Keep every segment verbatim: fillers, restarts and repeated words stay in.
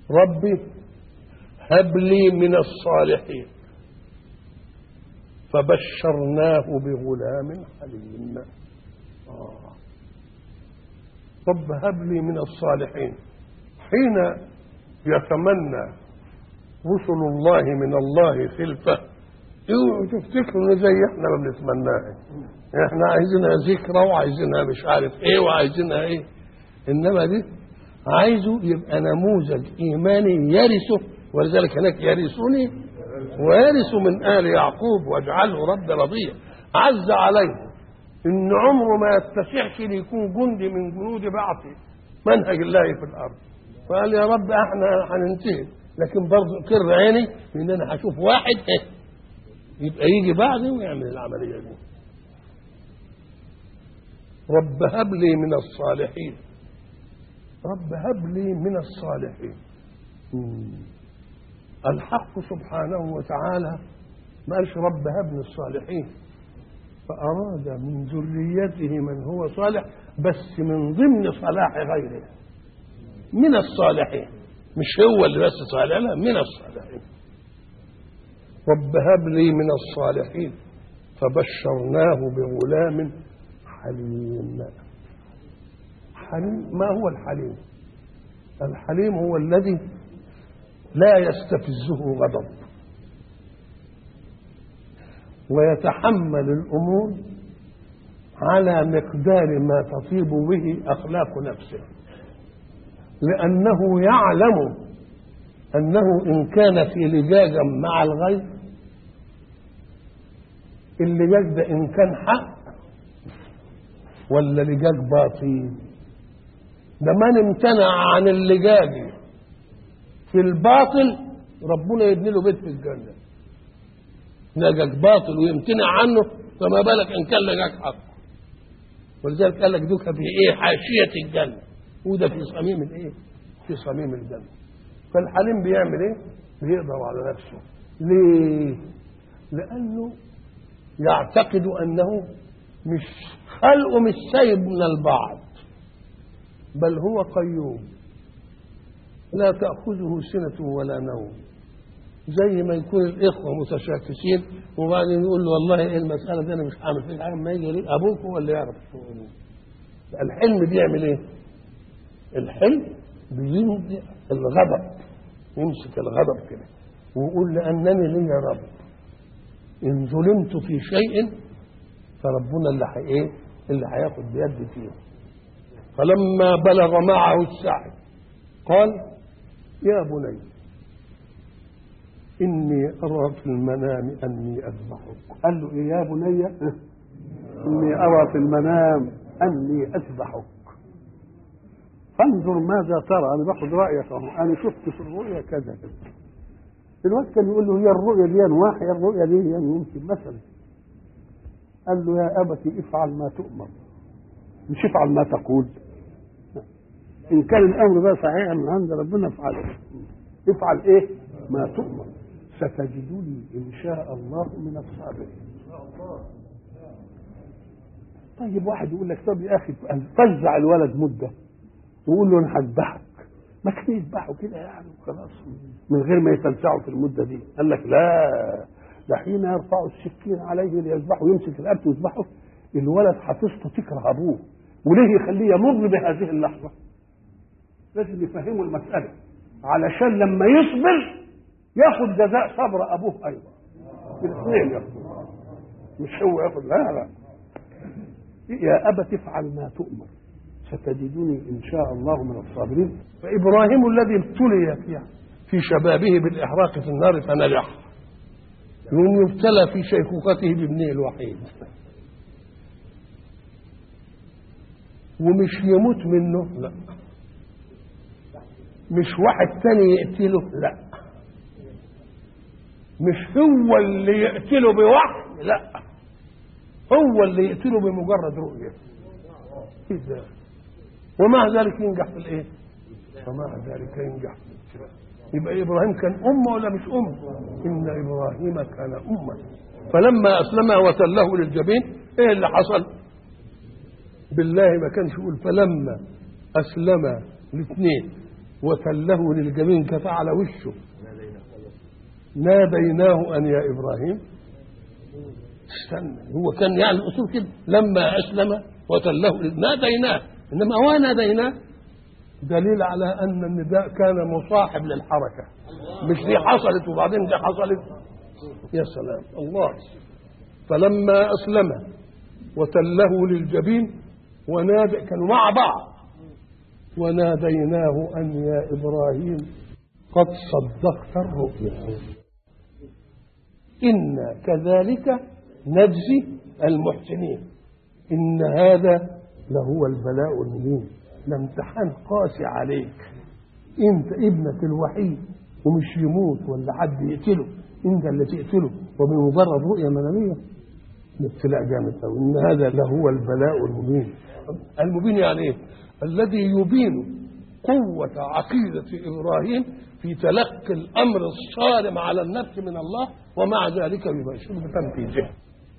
ربي هب لي من الصالحين، فبشرناه بغلام حليم. آه. رب هب لي من الصالحين، حين يتمنى رسل الله من الله خلفه اوعوا تفتكروا ان زي احنا ما بنتمناها، احنا عايزينها ذكرى وعايزينها مش عارف ايه وعايزينها ايه، انما دي عايزه يبقى نموذج ايماني يرثه، ولذلك هناك يرثني ويرث من ال يعقوب واجعله رب رضيا. عز عليه ان عمره ما يتسعش ليكون جندي من جنود بعث منهج الله في الارض، فقال يا رب احنا هننتهي، لكن برضه كر عيني ان انا هشوف واحد ايه يبقى يجي بعدي ويعمل العمليه دي. رب هب لي من الصالحين، رب هب لي من الصالحين. مم. الحق سبحانه وتعالى ما قالش رب هب لي الصالحين، فأراد من ذريته من هو صالح، بس من ضمن صلاح غيره من الصالحين، مش هو اللي بس صالح، لا من الصالحين. رب هب لي من الصالحين فبشرناه بغلام حليم. حليم ما هو الحليم؟ الحليم هو الذي لا يستفزه غضب ويتحمل الأمور على مقدار ما تطيب به أخلاق نفسه، لأنه يعلم أنه إن كان في لجاجا مع الغير، اللجاج ده إن كان حق ولا لجاج باطل، ده من امتنع عن اللجاج في الباطل ربنا يبني له بيت في الجنة. لجاج باطل ويمتنع عنه، فما بالك إن كان لجاج حق. ولذلك قال لك دوك في إيه حاشية الجنة، وده في صميم الإيه؟ في صميم الجنة. فالحليم بيعمل إيه؟ بيقدر على نفسه. ليه؟ لأنه يعتقد أنه مش خلقه مش سايب من البعض، بل هو قيوم لا تأخذه سنة ولا نوم. زي ما يكون الإخوة متشاكسين وبعدين يقول له والله إيه المسألة دي أنا مش هعمل فيها حاجة، ما يجي أبوك هو اللي يعرف شغله. الحلم بيعمل إيه؟ الحلم بيمضي الغضب، يمسك الغضب كده ويقول لأنني لي يا رب إن ظلمت في شيء فربنا اللي حي إيه؟ اللي هياخد بيد فيه. فلما بلغ معه السعي قال يا بني إني أرى في المنام أني أذبحك. قال له إيه يا بني؟ إني أرى في المنام أني أذبحك فانظر ماذا ترى. أنا باخد رأيك أهو، أنا شفت في الرؤيا كذا كذا. الوقت كان يقول له هي الرؤيا دي واحد، الرؤيا دي يعني يمكن مثلا. قال له يا أبتي افعل ما تؤمر، مش افعل ما تقول. إن كان الأمر ده صحيح من عند ربنا افعله، افعل إيه؟ ما تؤمر ستجدني إن شاء الله من الصابرين. طيب واحد يقول لك طب يا أخي فزع الولد مدة ويقول له أنا هذبحك، ما كان يذبحه كده يعني وخلاص من غير ما يتلسعوا في المدة دي. قال لك لا، ده حين يرفع السكين عليه ليذبحه ويمسك الأرض ويذبحه الولد حفظته تكره أبوه، وليه يخليه يمر بهذه اللحظة؟ لازم يفهموا المسألة علشان لما يصبر ياخد جزاء صبر أبوه أيضا. الاثنين ياخدوا، مش هو ياخد، لا لا. يا أبت افعل ما تؤمر ستجدني إن شاء الله من الصابرين. فإبراهيم الذي ابتلي في في شبابه بالإحراق في النار فنجح، يوم يبتلى في شيخوخته بابنه الوحيد ومش يموت منه، لا، مش واحد تاني يقتله، لا، مش هو اللي يقتله بوحي، لا، هو اللي يقتله بمجرد رؤية كده، ومع ذلك ينجح في الايه؟ ومع ذلك ينجح في الاتباع. يبقى ابراهيم كان امه ولا مش امه؟ ان ابراهيم كان امه. فلما اسلم وتله للجبين ايه اللي حصل؟ بالله ما كانش يقول فلما اسلم الاثنين وتله للجبين كفى على وشه. ناديناه أن يا إبراهيم. استنى، هو كان يعني الأصول كده لما أسلم وتله ناديناه، إنما هو ناديناه دليل على أن النداء كان مصاحب للحركة، مش دي حصلت وبعدين دي حصلت. يا سلام الله. فلما أسلم وتله للجبين ونادى، كانوا مع بعض، وناديناه أن يا إبراهيم قد صدقت الرؤيا إنا كذلك نجزي المحسنين. إن هذا لهو البلاء المبين، لامتحان قاسي عليك، انت ابنك الوحيد ومش يموت ولا حد يقتله، انت اللي تقتله وبمجرد رؤيا مناميه. الابتلاء جامد قوي. ان هذا لهو البلاء المبين. المبين يعني ايه؟ الذي يبين قوة عقيدة إبراهيم في تلقي الأمر الصارم على النفس من الله، ومع ذلك يبشر بتنفيذه.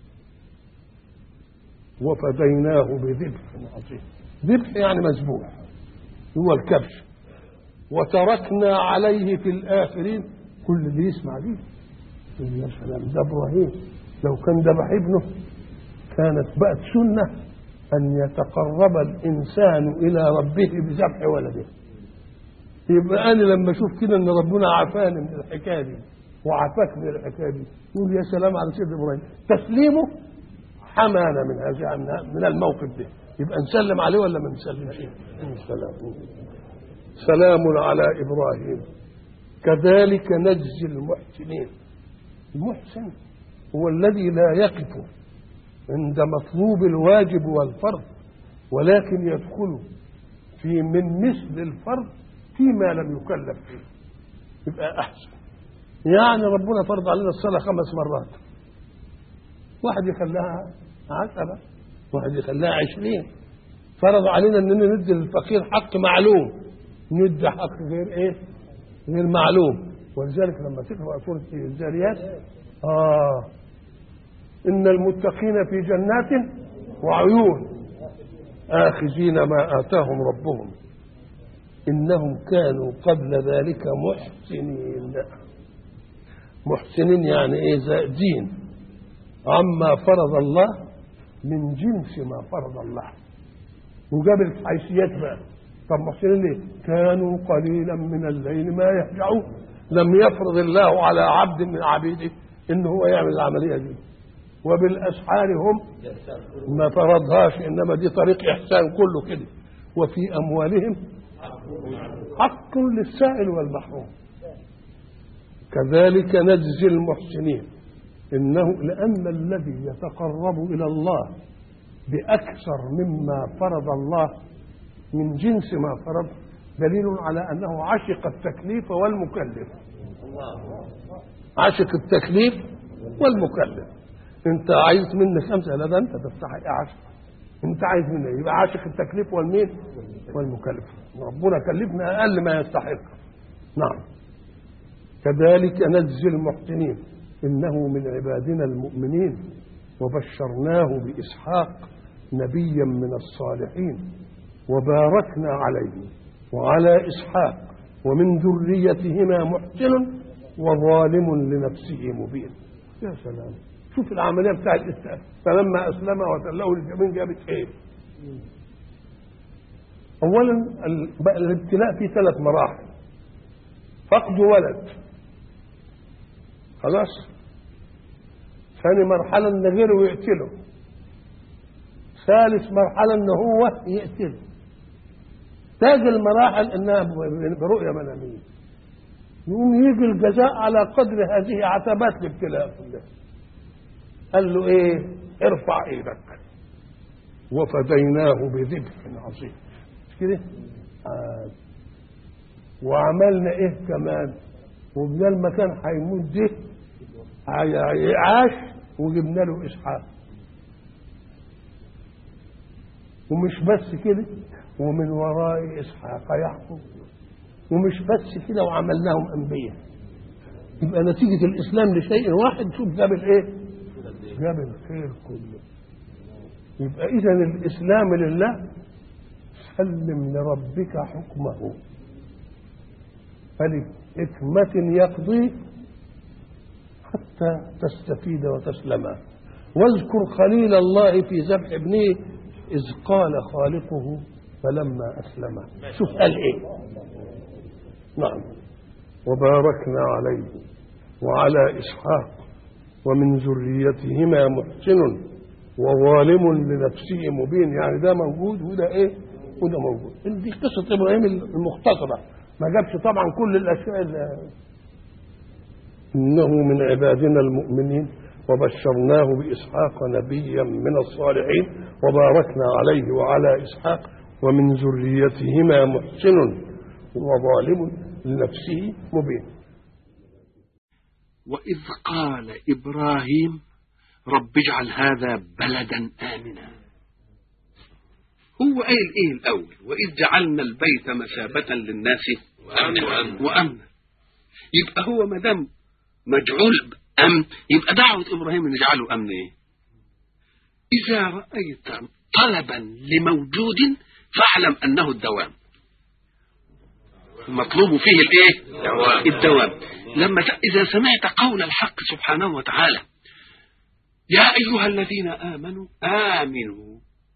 وفديناه بذبح عظيم. ذبح يعني مذبوح، هو الكبش. وتركنا عليه في الآخرين. كل اللي يسمع دي يا سلام، ده إبراهيم لو كان ذبح ابنه كانت بقت سنة أن يتقرب الإنسان إلى ربه بذبح ولده. يبقى أنا لما أشوف كده أن ربنا عافاني من الحكاية دي وعافاك من الحكاية دي، يقول يا سلام على سيدنا إبراهيم، تسليمه حمانا من هذا من الموقف ده. يبقى نسلم عليه ولا ما نسلمش؟ سلام سلام على إبراهيم كذلك نجزي المحسنين. المحسن هو الذي لا يقف عند مطلوب الواجب والفرض، ولكن يدخل في من مثل الفرض فيما لم يكلف فيه، يبقى أحسن. يعني ربنا فرض علينا الصلاة خمس مرات، واحد يخليها عشرة، واحد يخليها عشرين. فرض علينا أننا ندي للفقير حق معلوم، ندي حق غير إيه؟ غير معلوم. ولذلك لما تقرأ سورة الذاريات آه إن المتقين في جنات وعيون آخذين ما آتاهم ربهم إنهم كانوا قبل ذلك محسنين. محسنين يعني إيه؟ زائدين عما فرض الله من جنس ما فرض الله. وجاب الحيثيات بقى. طب محسنين ليه؟ كانوا قليلا من الليل ما يهجعون. لم يفرض الله على عبد من عبيده إن هو يعمل العملية دي، وبالأسحار هم ما فرضهاش، إنما دي طريق إحسان كله كده. وفي أموالهم حق للسائل والمحروم كذلك نجزي المحسنين. إنه لأن الذي يتقرب إلى الله بأكثر مما فرض الله من جنس ما فرض دليل على أنه عشق التكليف والمكلف. عشق التكليف والمكلف. انت عايز مني خمسة، لا ده انت تستحق عشرة. انت عايز مني يبقى عاشق التكليف والمين والمكلف. ربنا كلفنا اقل ما يستحق. نعم كذلك نجزي المحسنين انه من عبادنا المؤمنين وبشرناه باسحاق نبيا من الصالحين وباركنا عليه وعلى اسحاق ومن ذريتهما محسن وظالم لنفسه مبين. يا سلام، شوف العمليه بتاع الاستئذان. فلما اسلم وتله للجبين جابت ايه؟ اولا الابتلاء فيه ثلاث مراحل. فقد ولد خلاص، ثاني مرحله ان غيره يقتله، ثالث مرحله ان هو يقتله. تاج المراحل انها برؤيه مناميه، يقوم يجي الجزاء على قدر هذه عتبات الابتلاء كلها. قال له ايه؟ ارفع ايدك وفديناه بذبح عظيم. مش كده؟ آه. وعملنا ايه كمان؟ وبدل ما كان هيموت ده عاش وجبنا له اسحاق. ومش بس كده، ومن وراء اسحاق يعقوب. ومش بس كده، وعملناهم انبياء. يبقى نتيجه الاسلام لشيء واحد شوف جاب الايه؟ جاب الخير كله. يبقى اذا الاسلام لله، سلم لربك حكمه فلحكمة يقضي حتى تستفيد وتسلم. واذكر خليل الله في ذبح ابنه إذ قال خالقه فلما أسلم. شوف قال إيه؟ نعم. وباركنا عليه وعلى إسحاق ومن ذريتهما محسن وظالم لنفسه مبين. يعني ده موجود وده إيه وده موجود. دي قصة إبراهيم المختصرة، ما جابش طبعا كل الأشياء اللي إنه من عبادنا المؤمنين وبشرناه بإسحاق نبيا من الصالحين وباركنا عليه وعلى إسحاق ومن ذريتهما محسن وظالم لنفسه مبين. وإذ قال إبراهيم رب اجعل هذا بلدا آمنا. هو قايل إيه الأول؟ وإذ جعلنا البيت مثابة للناس وأمنا. يبقى هو مدام مجعول أمن يبقى دعوة إبراهيم أن يجعله أمن إيه؟ إذا رأيت طلبا لموجود فاعلم أنه الدوام، المطلوب فيه الإيه؟ الدوام. الدوام. لما إذا سمعت قول الحق سبحانه وتعالى يا أيها الذين آمنوا آمنوا،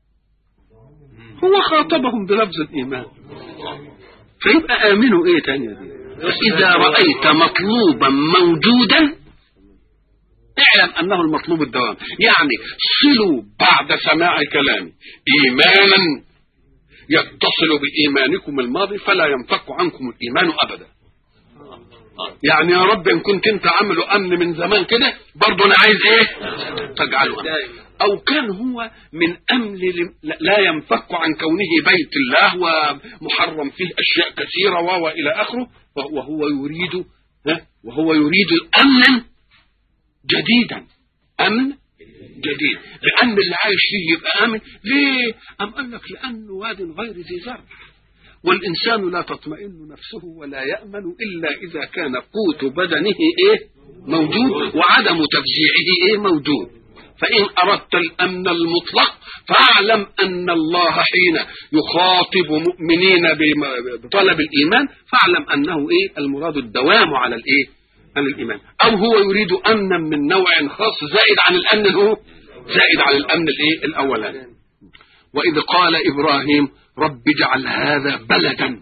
هو خاطبهم بلفظ الإيمان، فيبقى آمنوا إيه تانية دي؟ إذا رأيت مطلوبا موجودا اعلم أنه المطلوب الدوام. يعني صلوا بعد سماع كلامي إيمانا يتصل بإيمانكم الماضي فلا ينفك عنكم الإيمان أبدا. يعني يا رب إن كنت أنت عامله أمن من زمان كده برضو أنا عايز إيه تجعله أمن. أو كان هو من أمن لا ينفك عن كونه بيت الله ومحرم فيه أشياء كثيرة وإلى آخره، وهو يريد وهو يريد الأمن جديدا، أمن جديد، لأن اللي عايش فيه يبقى أمن. ليه؟ أم قال لك لأنه واد غير ذي زرع، والإنسان لا تطمئن نفسه ولا يأمن إلا إذا كان قوت بدنه إيه موجود وعدم تفزيعه إيه موجود. فإن أردت الأمن المطلق فاعلم أن الله حين يخاطب مؤمنين بطلب الإيمان فاعلم أنه إيه المراد الدوام على الإيه عن الإيمان. أو هو يريد أمنا من نوع خاص زائد عن الأمن هو زائد عن الأمن الإيه الأولاني. وإذ قال إبراهيم رب اجعل هذا بلدا.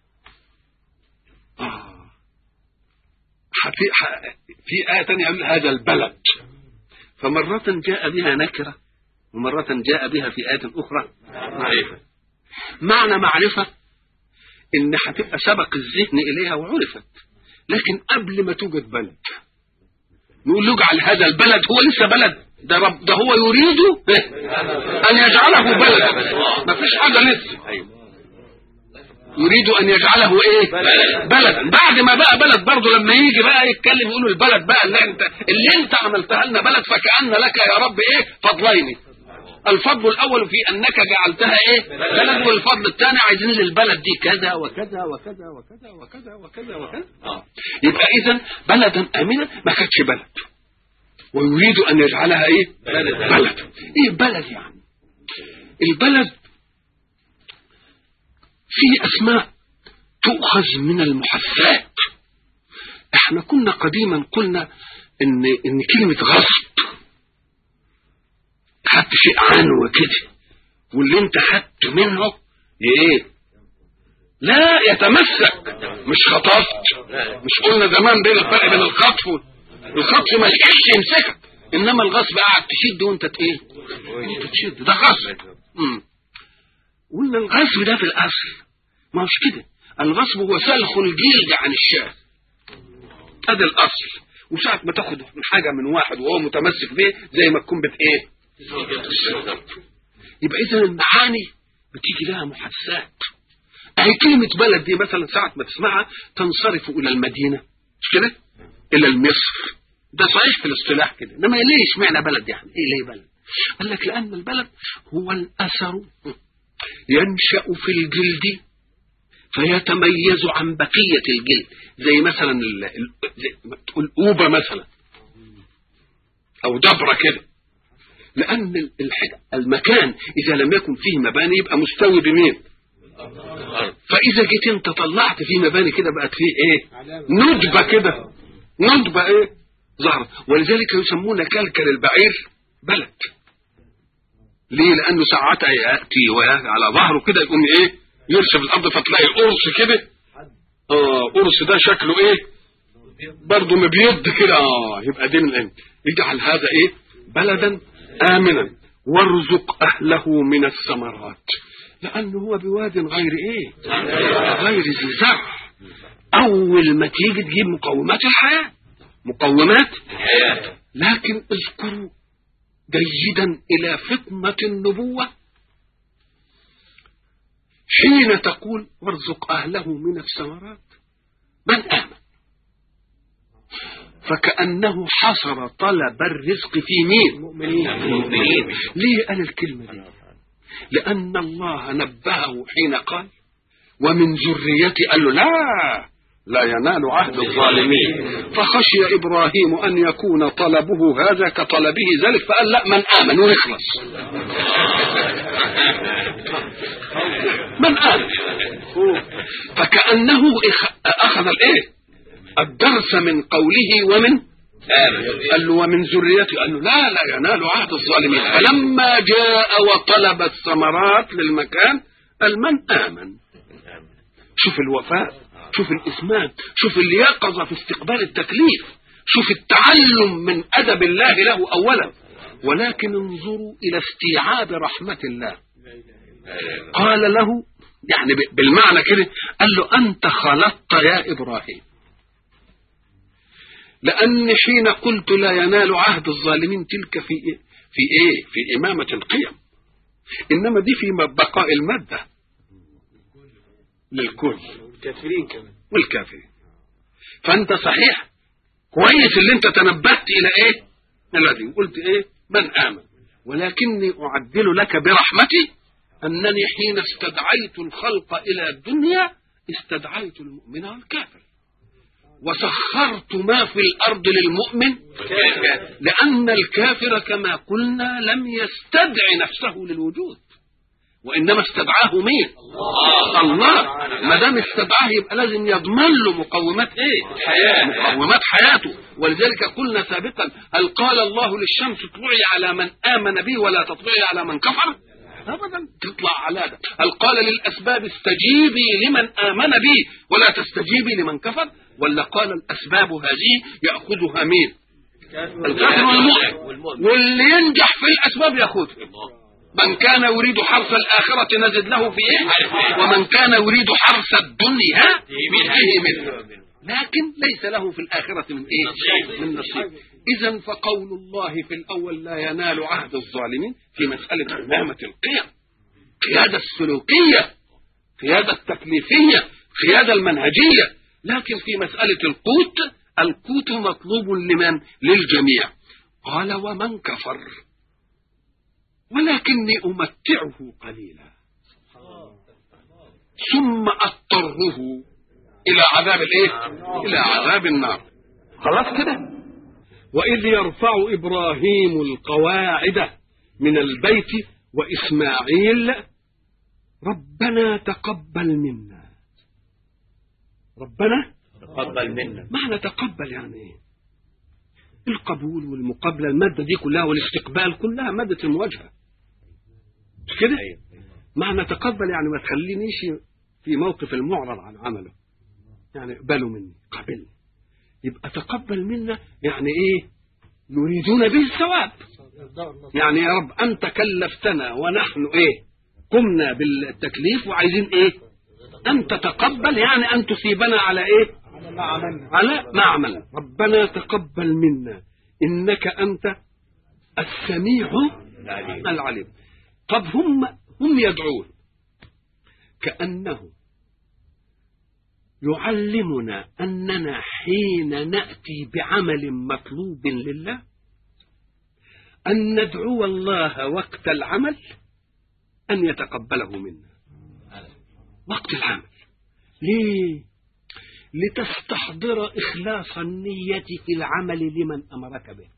آه. في آية ثانية يقول هذا البلد، فمرة جاء بها نكرة ومرة جاء بها في آية أخرى معرفة. معنى معرفة إن هتبقى سبق الذهن إليها وعرفت، لكن قبل ما توجد بلد نقول له اجعل هذا البلد، هو لسه بلد، ده رب ده هو يريد أن يجعله بلد، ما فيش حاجة لسه، يريد أن يجعله إيه بلد. بعد ما بقى بلد برضه لما يجي بقى يتكلم يقولوا البلد بقى اللي أنت اللي أنت عملتها لنا بلد فكأن لك يا رب إيه فضلين، الفضل الأول في أنك جعلتها إيه بلد، والفضل الثاني عايزين للبلد دي كذا وكذا وكذا وكذا وكذا وكذا وكذا. آه. يبقى إذن بلدا آمنا ما كانتش بلد، ويريد أن يجعلها إيه بلد. بلد إيه بلد؟ يعني البلد في أسماء تؤخذ من المحثات. احنا كنا قديما قلنا ان ان كلمة غصب خدت شيء عنه كده، واللي انت خدت منه ايه لا يتمسك، مش خطفت. مش قلنا زمان بين الفرق بين الخطف والخطف ما لقيتش يمسكك، انما الغصب قاعد تشد وانت ايه انت تشد، ده غصب. امم قلنا الغصب ده في الاصل ما هوش كده، الغصب هو سلخ الجلد عن الشاه، هذا الاصل. وساعة ما تاخد من حاجة من واحد وهو متمسك به زي ما تكون بت ايه يبقى اذا المعاني بتيجي لها محسات. اهي كلمة بلد دي مثلا ساعة ما تسمعها تنصرف الى المدينة مش كده، الى المصر، ده صحيح في الاصطلاح كده، انما ليش معنى بلد؟ يعني ايه ليه بلد؟ قال لك لان البلد هو الاثر ينشأ في الجلد فيتميز عن بقية الجلد، زي مثلا تقول أوبة مثلا أو دبرة كده، لأن المكان إذا لم يكن فيه مباني يبقى مستوي بمين؟ فاذا جيت انت طلعت في مباني كده بقت فيه ايه؟ ندبه كده، ندبه ايه؟ ظهرت. ولذلك يسمون كلكل البعير بلد. ليه؟ لانه ساعتها ياتي على ظهره كده يقوم ايه؟ يرسم الارض، فتلاقي قرص كده. اه قرص ده شكله ايه؟ برضه مبيض كده. اه يبقى دي من انت اجعل هذا ايه؟ بلدا امنا وارزق اهله من الثمرات، لانه هو بواد غير ايه؟ غير ذي زرع. اول ما تيجي تجيب مقومات الحياه، مقومات الحياه، لكن اذكروا جيدا الى فطنه النبوه حين تقول وارزق اهله من الثمرات من امن، فكأنه حصر طلب الرزق في مين؟ المؤمنين. ليه قال الكلمة دي؟ لأن الله نبهه حين قال ومن ذريتي، قال له لا لا ينال عهد الظالمين، فخشي إبراهيم أن يكون طلبه هذا كطلبه ذلك، فقال لا من آمن ويخلص. من آمن، فكأنه أخذ الإيه؟ الدرس من قوله ومن آمن. قال له ومن ذريته، قال له لا لا ينال عهد الظالمين. فلما جاء وطلب الثمرات للمكان قال من آمن. شوف الوفاء، شوف الإثمان، شوف اليقظة في استقبال التكليف، شوف التعلم من أدب الله له أولا. ولكن انظروا إلى استيعاب رحمة الله. قال له يعني بالمعنى كده، قال له أنت خلطت يا إبراهيم، لأن حين قلت لا ينال عهد الظالمين تلك في إيه؟ في إيه؟ في إمامة القيم، إنما دي في بقاء المادة للكل والكافرين كمان والكافرين. فأنت صحيح كويس اللي أنت تنبهت إلى إيه؟ الذي قلت إيه؟ من آمن. ولكني أعدل لك برحمتي أنني حين استدعيت الخلق إلى الدنيا استدعيت المؤمن والكافر، وسخرت ما في الأرض للمؤمن، لأن الكافر كما قلنا لم يستدع نفسه للوجود، وإنما استدعاه مين؟ الله. الله ما دام استدعاه يبقى لازم يضمن له مقومات ايه؟ حياة. مقومات حياته. ولذلك قلنا سابقا هل قال الله للشمس اطلعي على من آمن به ولا تطلعي على من كفر؟ أبدا، تطلع على ده. هل قال للأسباب استجيبي لمن آمن به ولا تستجيبي لمن كفر؟ ولا قال الأسباب هذه يأخذها مين؟ الكافر والمؤمن، واللي ينجح في الأسباب يأخذها. من كان يريد حرث الآخرة نزد له في إيه؟ ومن كان يريد حرث الدنيا يؤتيه منه، لكن ليس له في الآخرة من إيه؟ من نصيب. إذن فقول الله في الأول لا ينال عهد الظالمين في مسألة إمامة القيم، قيادة السلوكية، قيادة التكليفية، قيادة المنهجية. لكن في مسألة القوت، القوت مطلوب لمن؟ للجميع. قال ومن كفر ولكني أمتعه قليلا ثم أضطره إلى عذاب الإيه؟ إلى عذاب النار. خلاص كده. وإذ يرفع إبراهيم القواعد من البيت وإسماعيل ربنا تقبل منا. ربنا تقبل منا، معنى تقبل يعني إيه؟ القبول والمقابلة، المادة دي كلها والاستقبال كلها مادة المواجهة، مش كده؟ معنى تقبل يعني ما تخلينيش في موقف المعرض عن عمله، يعني اقبلوا مني، قبل. يبقى تقبل منا يعني ايه؟ يريدون به الثواب. يعني يا رب انت كلفتنا ونحن ايه؟ قمنا بالتكليف وعايزين ايه؟ ان تتقبل، يعني ان تصيبنا على ايه؟ على ما عملنا. ربنا تقبل منا انك انت السميع العليم. طب هم هم يدعون كأنه يعلمنا أننا حين نأتي بعمل مطلوب لله أن ندعو الله وقت العمل أن يتقبله منا. وقت العمل ليه؟ لتستحضر إخلاص النية في العمل لمن أمرك به.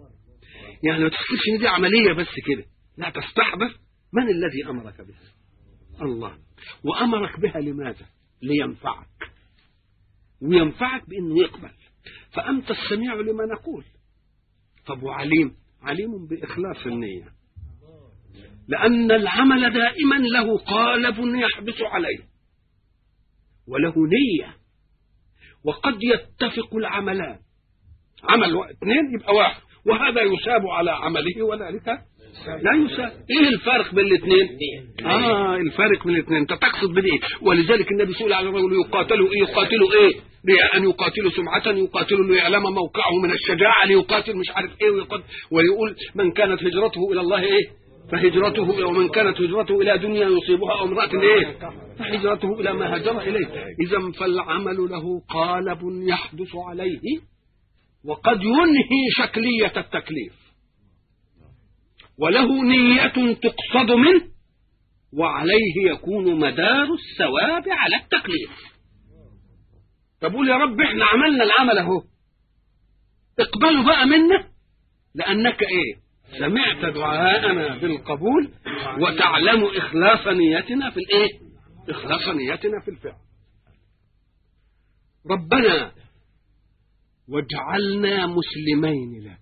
يعني ما تفكرش ان دي عملية بس كده، لا، تستحضر من الذي أمرك بها. الله. وأمرك بها لماذا؟ لينفعك، وينفعك بأنه يقبل. فأنت السميع لما نقول. طب وعليم؟ عليم بإخلاص النية، لأن العمل دائما له قالب يحبس عليه وله نية، وقد يتفق العملان، عمل اثنين يبقى واحد، وهذا يساب على عمله وذلك لا يساب. ايه الفرق بين الاثنين؟ اه الفرق بين الاثنين انت تقصد بايه؟ ولذلك النبي سئل على الرجل يقاتلوا ايه؟ يقاتلوا ايه؟ ان يقاتلوا سمعة، يقاتلوا ليعلم موقعه من الشجاعة، ليقاتل مش عارف ايه، ويقاتل ويقول من كانت هجرته الى الله ايه؟ فهجرته، ومن كانت هجرته الى دنيا يصيبها او امرأة ايه؟ فهجرته الى ما هاجر اليه. اذا فالعمل له قالب يحدث عليه، وقد ينهي شكلية التكليف، وله نية تقصد منه، وعليه يكون مدار الثواب على التكليف. فبقول يا رب احنا عملنا العمل اهو، اقبلوا بقى منا، لأنك ايه؟ سمعت دعاءنا بالقبول، وتعلم إخلاص نيتنا في الايه؟ إخلاص نيتنا في الفعل. ربنا واجعلنا مسلمين لك.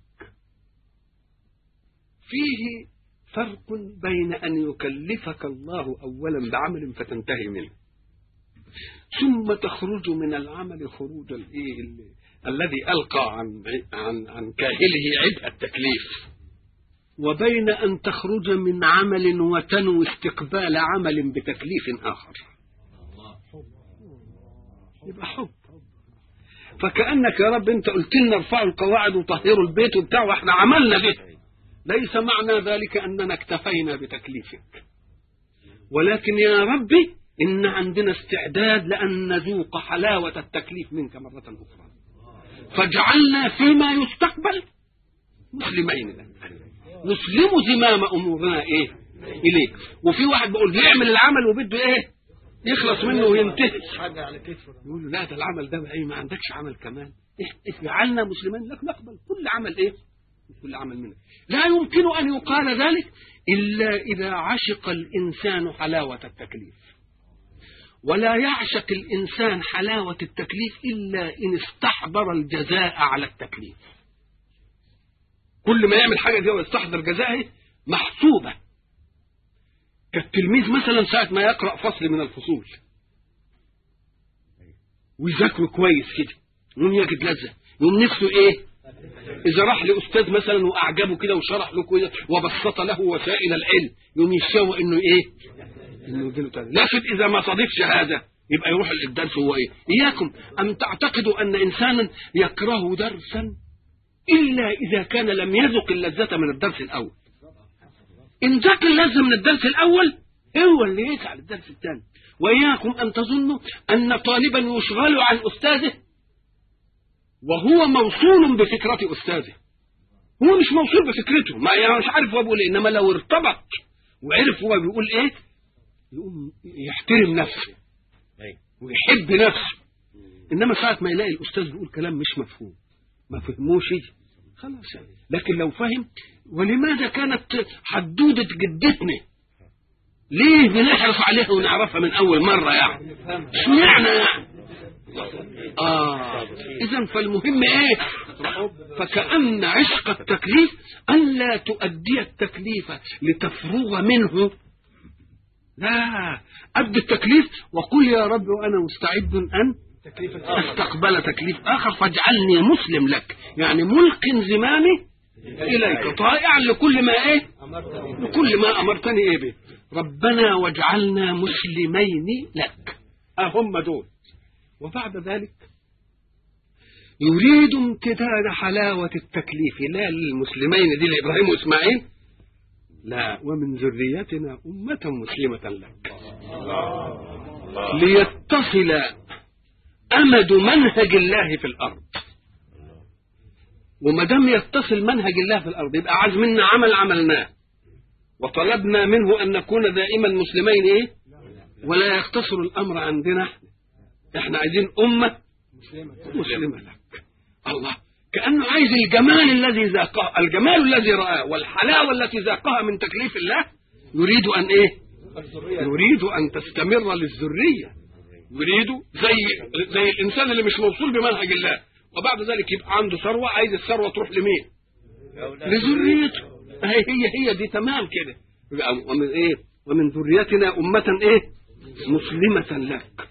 فيه فرق بين أن يكلفك الله أولا بعمل فتنتهي منه، ثم تخرج من العمل خروج الإيه الذي ألقى عن عن عن كاهله عبء التكليف، وبين أن تخرج من عمل وتنوي استقبال عمل بتكليف آخر. يبقى حب. فكأنك يا رب أنت قلت لنا ارفعوا القواعد وطهروا البيت وبتاع، واحنا عملنا به. ليس معنى ذلك أننا اكتفينا بتكليفك، ولكن يا ربي إن عندنا استعداد لأن نذوق حلاوة التكليف منك مرة أخرى، فاجعلنا فيما يستقبل مسلمين لك، نسلم زمام أمورنا إيه إليك. وفي واحد بيقول يعمل العمل وبده إيه يخلص منه وينتهي، يقول له لا ده العمل ده إيه ما عندكش عمل كمان، اجعلنا مسلمين لك نقبل كل عمل إيه كل عمل منك. لا يمكن أن يقال ذلك إلا إذا عشق الإنسان حلاوة التكليف، ولا يعشق الإنسان حلاوة التكليف إلا إن استحضر الجزاء على التكليف. كل ما يعمل حاجة دي ويستحضر جزاءه محسوبة. كالتلميذ مثلا ساعة ما يقرأ فصل من الفصول ويذاكره كويس كده يوم يجد لذة، يوم نفسه إيه إذا راح لأستاذ مثلا وأعجبه كده وشرح له كده وبسط له وسائل العلم، يوم يشوى إنه إيه إنه يديله تاني. لكن إذا ما صادفش هذا يبقى يروح الدرس هو إيه. إياكم أن تعتقدوا أن إنسانا يكره درسا إلا إذا كان لم يذق اللذة من الدرس الأول. إن ذاق اللذة من الدرس الأول هو اللي يسعى للدرس الثاني. وإياكم أن تظنوا أن طالبا يشغل عن أستاذه وهو موصول بفكرة أستاذه. هو مش موصول بفكرته، ما يعني مش عارف هو بيقول إيه، إنما لو ارتبط وعرف هو بيقول إيه يقوم يحترم نفسه ويحب نفسه. إنما ساعة ما يلاقي الأستاذ بيقول كلام مش مفهوم ما فهموش خلاص يعني. لكن لو فهم، ولماذا كانت حدودة جدتنا ليه بنحرص عليها ونعرفها من أول مرة يعني اشمعنى يعني آه إذن فالمهم إيه؟ فكأن عشق التكليف أن لا تؤدي التكليف لتفرغ منه، لا أدي التكليف وقل يا رب وأنا مستعد أن استقبل تكليف آخر فاجعلني مسلم لك، يعني ملق زمامي إليك طائعا لكل ما إيه لكل ما أمرتني إيه به. ربنا واجعلنا مسلمين لك، أهم دول. وبعد ذلك يريد امتداد حلاوة التكليف لا للمسلمين دي لإبراهيم وإسماعيل، لا ومن ذريتنا أمة مسلمة لك، ليتصل أمد منهج الله في الأرض. وما دام يتصل منهج الله في الأرض يبقى عايز منا عمل عملناه، وطلبنا منه أن نكون دائما مسلمين إيه ولا يقتصر الأمر عندنا، احنا عايزين أمة مسلمة لك. الله كأنه عايز الجمال الذي ذاقه، الجمال الذي رآه والحلاوة التي ذاقها من تكليف الله يريد أن إيه يريد أن تستمر للذرية، يريد زي زي الإنسان اللي مش موصول بمنهج الله وبعد ذلك يبقى عنده ثروة، عايز الثروة تروح لمين؟ لذريته. هي هي هي دي تمام كده. ومن إيه؟ ومن ذريتنا أمة إيه؟ مسلمة لك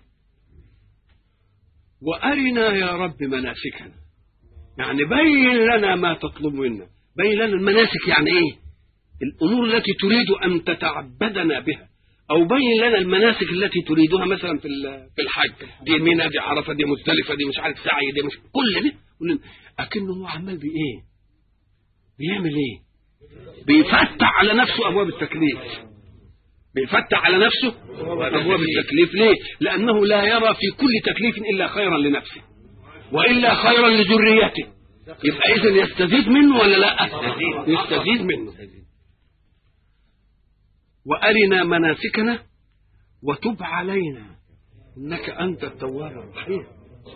وأرنا يا رب مناسكنا، يعني بين لنا ما تطلب منا، بين لنا المناسك يعني إيه؟ الأمور التي تريد أن تتعبدنا بها، أو بين لنا المناسك التي تريدها مثلا في في الحج، دي منى، دي عرفة، دي مزدلفة، دي مش عارف سعي، دي مش كل دي أكنه هو عمال بإيه؟ بيعمل إيه؟ بيفتح على نفسه أبواب التكليف، بيفتح على نفسه أبواب التكليف. ليه؟ لأنه لا يرى في كل تكليف إلا خيرا لنفسه وإلا خيرا لذريته، يبقى إذن يستزيد منه ولا لا؟ يستزيد منه. وأرنا مناسكنا وتب علينا إنك أنت التواب الرحيم.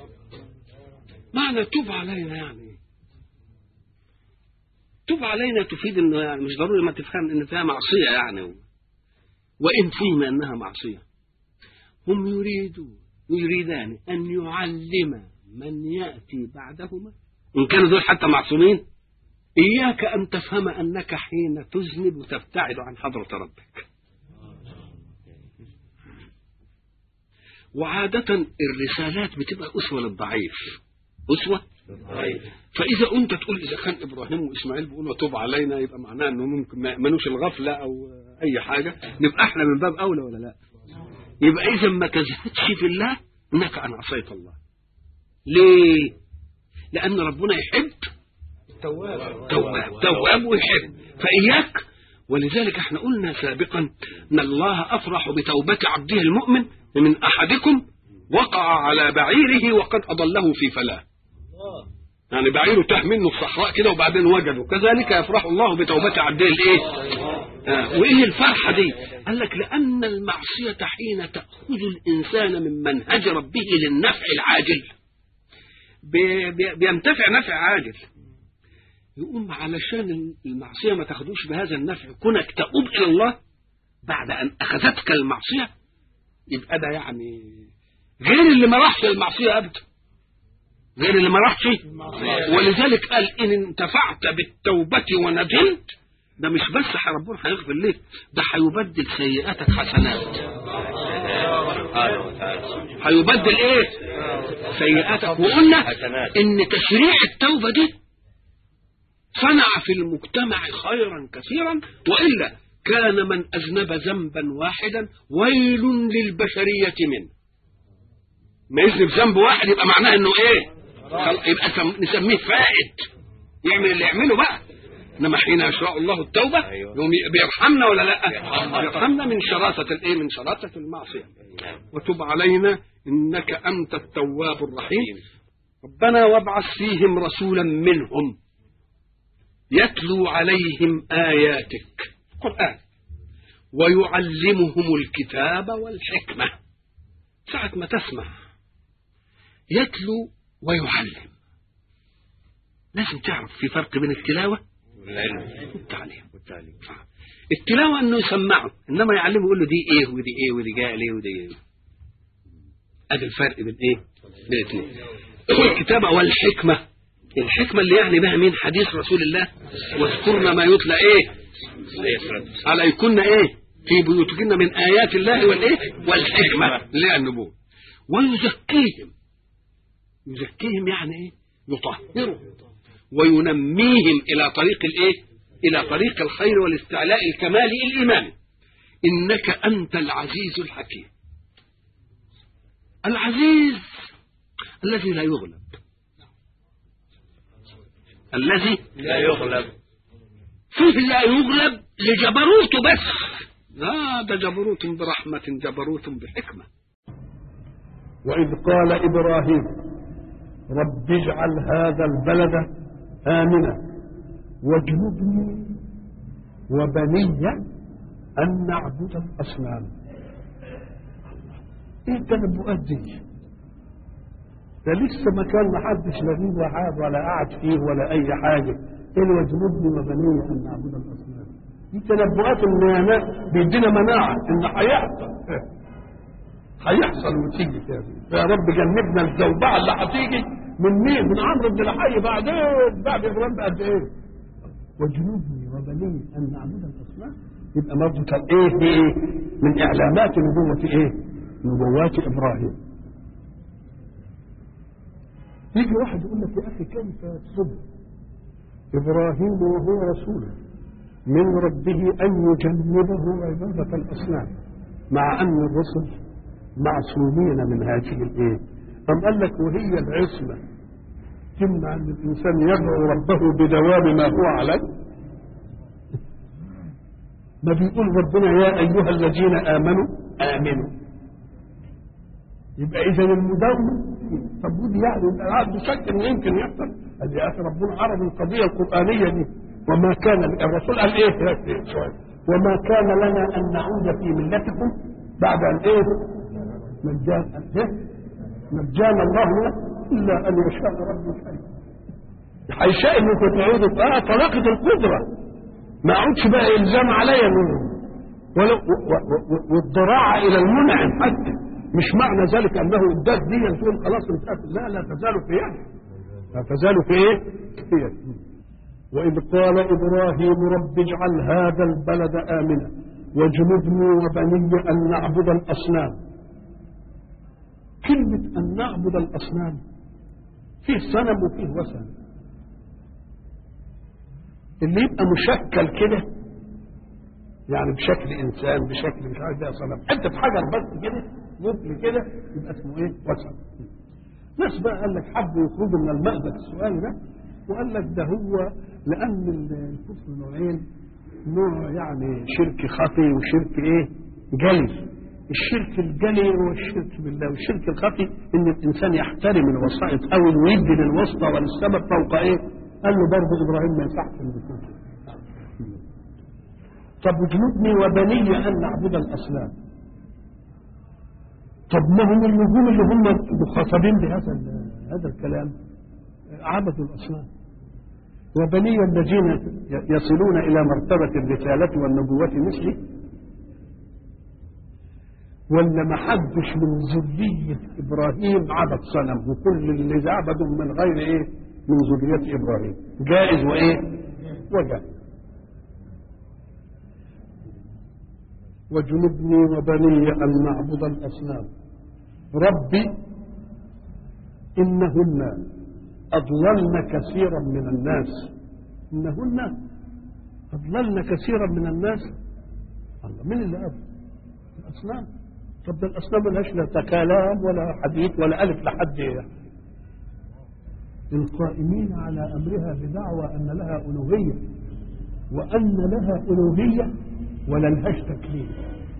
معنى تب علينا يعني تب علينا تفيد إنه يعني مش ضروري ما تفهم إن فيها معصية يعني، وإن فيما أنها معصية. هم يريدون يريدان أن يعلم من يأتي بعدهما إن كانوا دول حتى معصومين إياك أن تفهم أنك حين تذنب وتبتعد عن حضرة ربك. وعادة الرسالات بتبقى أسوة للضعيف، أسوة فإذا أنت تقول إذا كان إبراهيم وإسماعيل بيقولوا توب علينا يبقى معناه أنه ممكن ما يأمنوش الغفلة أو أي حاجة، نبقى إحنا من باب أولى ولا لا؟ يبقى إذا ما تزهدش في الله إنك أن عصيت الله. ليه؟ لأن ربنا يحب تواب تواب تواب ويحب، فإياك. ولذلك احنا قلنا سابقا ان الله افرح بتوبة عبده المؤمن من احدكم وقع على بعيره وقد اضله في فلاه، يعني بعيره تاه منه الصحراء كده وبعدين وجده، كذلك يفرح الله بتوبة عبده الايه؟ آه. وايه الفرحة دي؟ قال لك لان المعصية حين تأخذ الانسان من منهج ربه للنفع العاجل بي بي بينتفع نفع عاجل، يقوم علشان المعصية ما تاخدوش بهذا النفع كونك تؤوب إلى الله بعد أن أخذتك المعصية، يبقى ده يعني غير اللي ما راحش المعصية أبدا، غير اللي ما راحش. ولذلك قال إن انتفعت بالتوبة وندمت، ده مش بس ربنا هيغفر لك، ده هيبدل سيئاتك حسنات، هيبدل إيه؟ سيئاتك. وقلنا إن تشريع التوبة دي صنع في المجتمع خيرا كثيرا، وإلا كان من أذنب ذنبا واحدا ويل للبشرية منه. ما يذنب ذنب واحد يبقى معناه انه ايه؟ يبقى نسميه فائد يعمل اللي يعمله بقى. انما حين يشاء الله التوبة يوم بيرحمنا ولا لا؟ يرحمنا من شراسة الايه؟ من شراسة المعصية. وتب علينا انك انت التواب الرحيم. ربنا وابعث فيهم رسولا منهم يتلو عليهم آياتك القرآن ويعلمهم الكتاب والحكمة. ساعة ما تسمع يتلو ويعلم لازم تعرف في فرق بين التلاوة والتعليم. التلاوة انه يسمعه، انما يعلمه يقول له دي ايه ودي ايه ودي جاء ليه ودي ايه. ادي الفرق بين ايه؟ بين الاثنين. الكتابة والحكمة، الحكمة اللي يعني بها مين؟ حديث رسول الله واذكرنا ما يتلى ايه عليكن ايه في بيوتكن من آيات الله والايه والحكمة اللي هي النبوة. ويزكيهم، يزكيهم يعني ايه؟ يطهرهم وينميهم الى طريق الايه؟ الى طريق الخير والاستعلاء الكمالي الايماني. انك انت العزيز الحكيم. العزيز الذي لا يغلب، الذي لا يغلب، فيه لا يغلب لجبروته بس، لا ده جبروت برحمة جبروت بحكمة. وإذ قال إبراهيم رب اجعل هذا البلد آمنا واجنبني وبني أن نعبد الأصنام. إيه التنبؤات دي؟ ده لسه مكان ما حدش لا فيه وحاب ولا قعد فيه ولا أي حاجة. إيه واجنبني وبني أن نعبد الأصنام؟ دي تنبؤات المناعة، بيدينا مناعة إن هيحصل هيحصل وتيجي كده. يا رب جنبنا الزوبعة اللي هتيجي من مين؟ من عمرو بن الحي بعدين بعد إبراهيم بقد إيه؟ وجنوبني وبني أن نعبد الأصنام. يبقى برضه كان إيه بإيه؟ من إعلامات نبوة إيه؟ نبوات إبراهيم. يجي واحد يقول لك يا أخي كيف يتصدق إبراهيم وهو رسول من ربه أن يجنبه عبادة الأصنام مع أن الرسل معصومين من هذه الإيه؟ أم قال لك وهي العصمة تمنع أن الإنسان يدعو ربه بدوام ما هو عليه؟ ما بيقول ربنا يا أيها الذين آمنوا آمنوا. يبقى إذا المداومة طب ودي يعني عنده شك إن يمكن يحصل. قال يا أخي ربنا عرض القضية القرآنية دي وما كان الرسول قال إيه شوية وما كان لنا أن نعود في ملتكم بعد أن إيه مجانا مجانا الله إلا أن يشاء ربي شيء. هيشاء إنكم تعودوا آه طلاقة القدرة ما أعودش بقى إلزام عليا منهم ولا والضراعة إلى المنعم حتى. مش معنى ذلك أنه اداك دي تقول خلاص انتهت. لا لا تزال في يده لا تزال في إيه؟ في يده. وإذ قال إبراهيم رب اجعل هذا البلد آمنا واجنبني وبني أن نعبد الأصنام. كلمة أن نعبد الأصنام فيه صنم وفيه وثن. اللي يبقى مشكل كده يعني بشكل إنسان بشكل مش عارف ده صنم حتى في حاجة بس كده مثل كده يبقى اسمه إيه؟ وثن. ناس بقى قال لك حبوا يخرجوا من المأزق السؤال ده وقال لك ده هو لأن الكفر نوعين نوع يعني شرك خفي وشرك إيه؟ جلي. الشرك الجلي هو الشرك بالله والشرك الخفي ان الانسان يحترم الوسائط او ويدي للوسطى وللسبب فوق ايه؟ قال له برضه ابراهيم ما يصحش ان يكون كده. طب وجنبني وبني ان نعبد الاصنام. طب ما هم النجوم اللي هم مخاطبين بهذا هذا الكلام عبدوا الاصنام وبني الذين يصلون الى مرتبه الرساله والنبوه مثلي ولا ما حدش من ذرية إبراهيم عبد صنم وكل اللي عبدوا من غير إيه من ذرية إبراهيم جائز وإيه وجائز. وجنبني وبني أن نعبد الأصنام ربي إنهن أضللن كثيرا من الناس. إنهن أضللن كثيرا من الناس. الله من اللي أضل الأصنام؟ طب ده الأصنام ملهاش لا كلام ولا حديث ولا ألف لحد يعني. القائمين على أمرها بدعوى أن لها ألوهية وأن لها ألوهية ولا لهاش تكليف.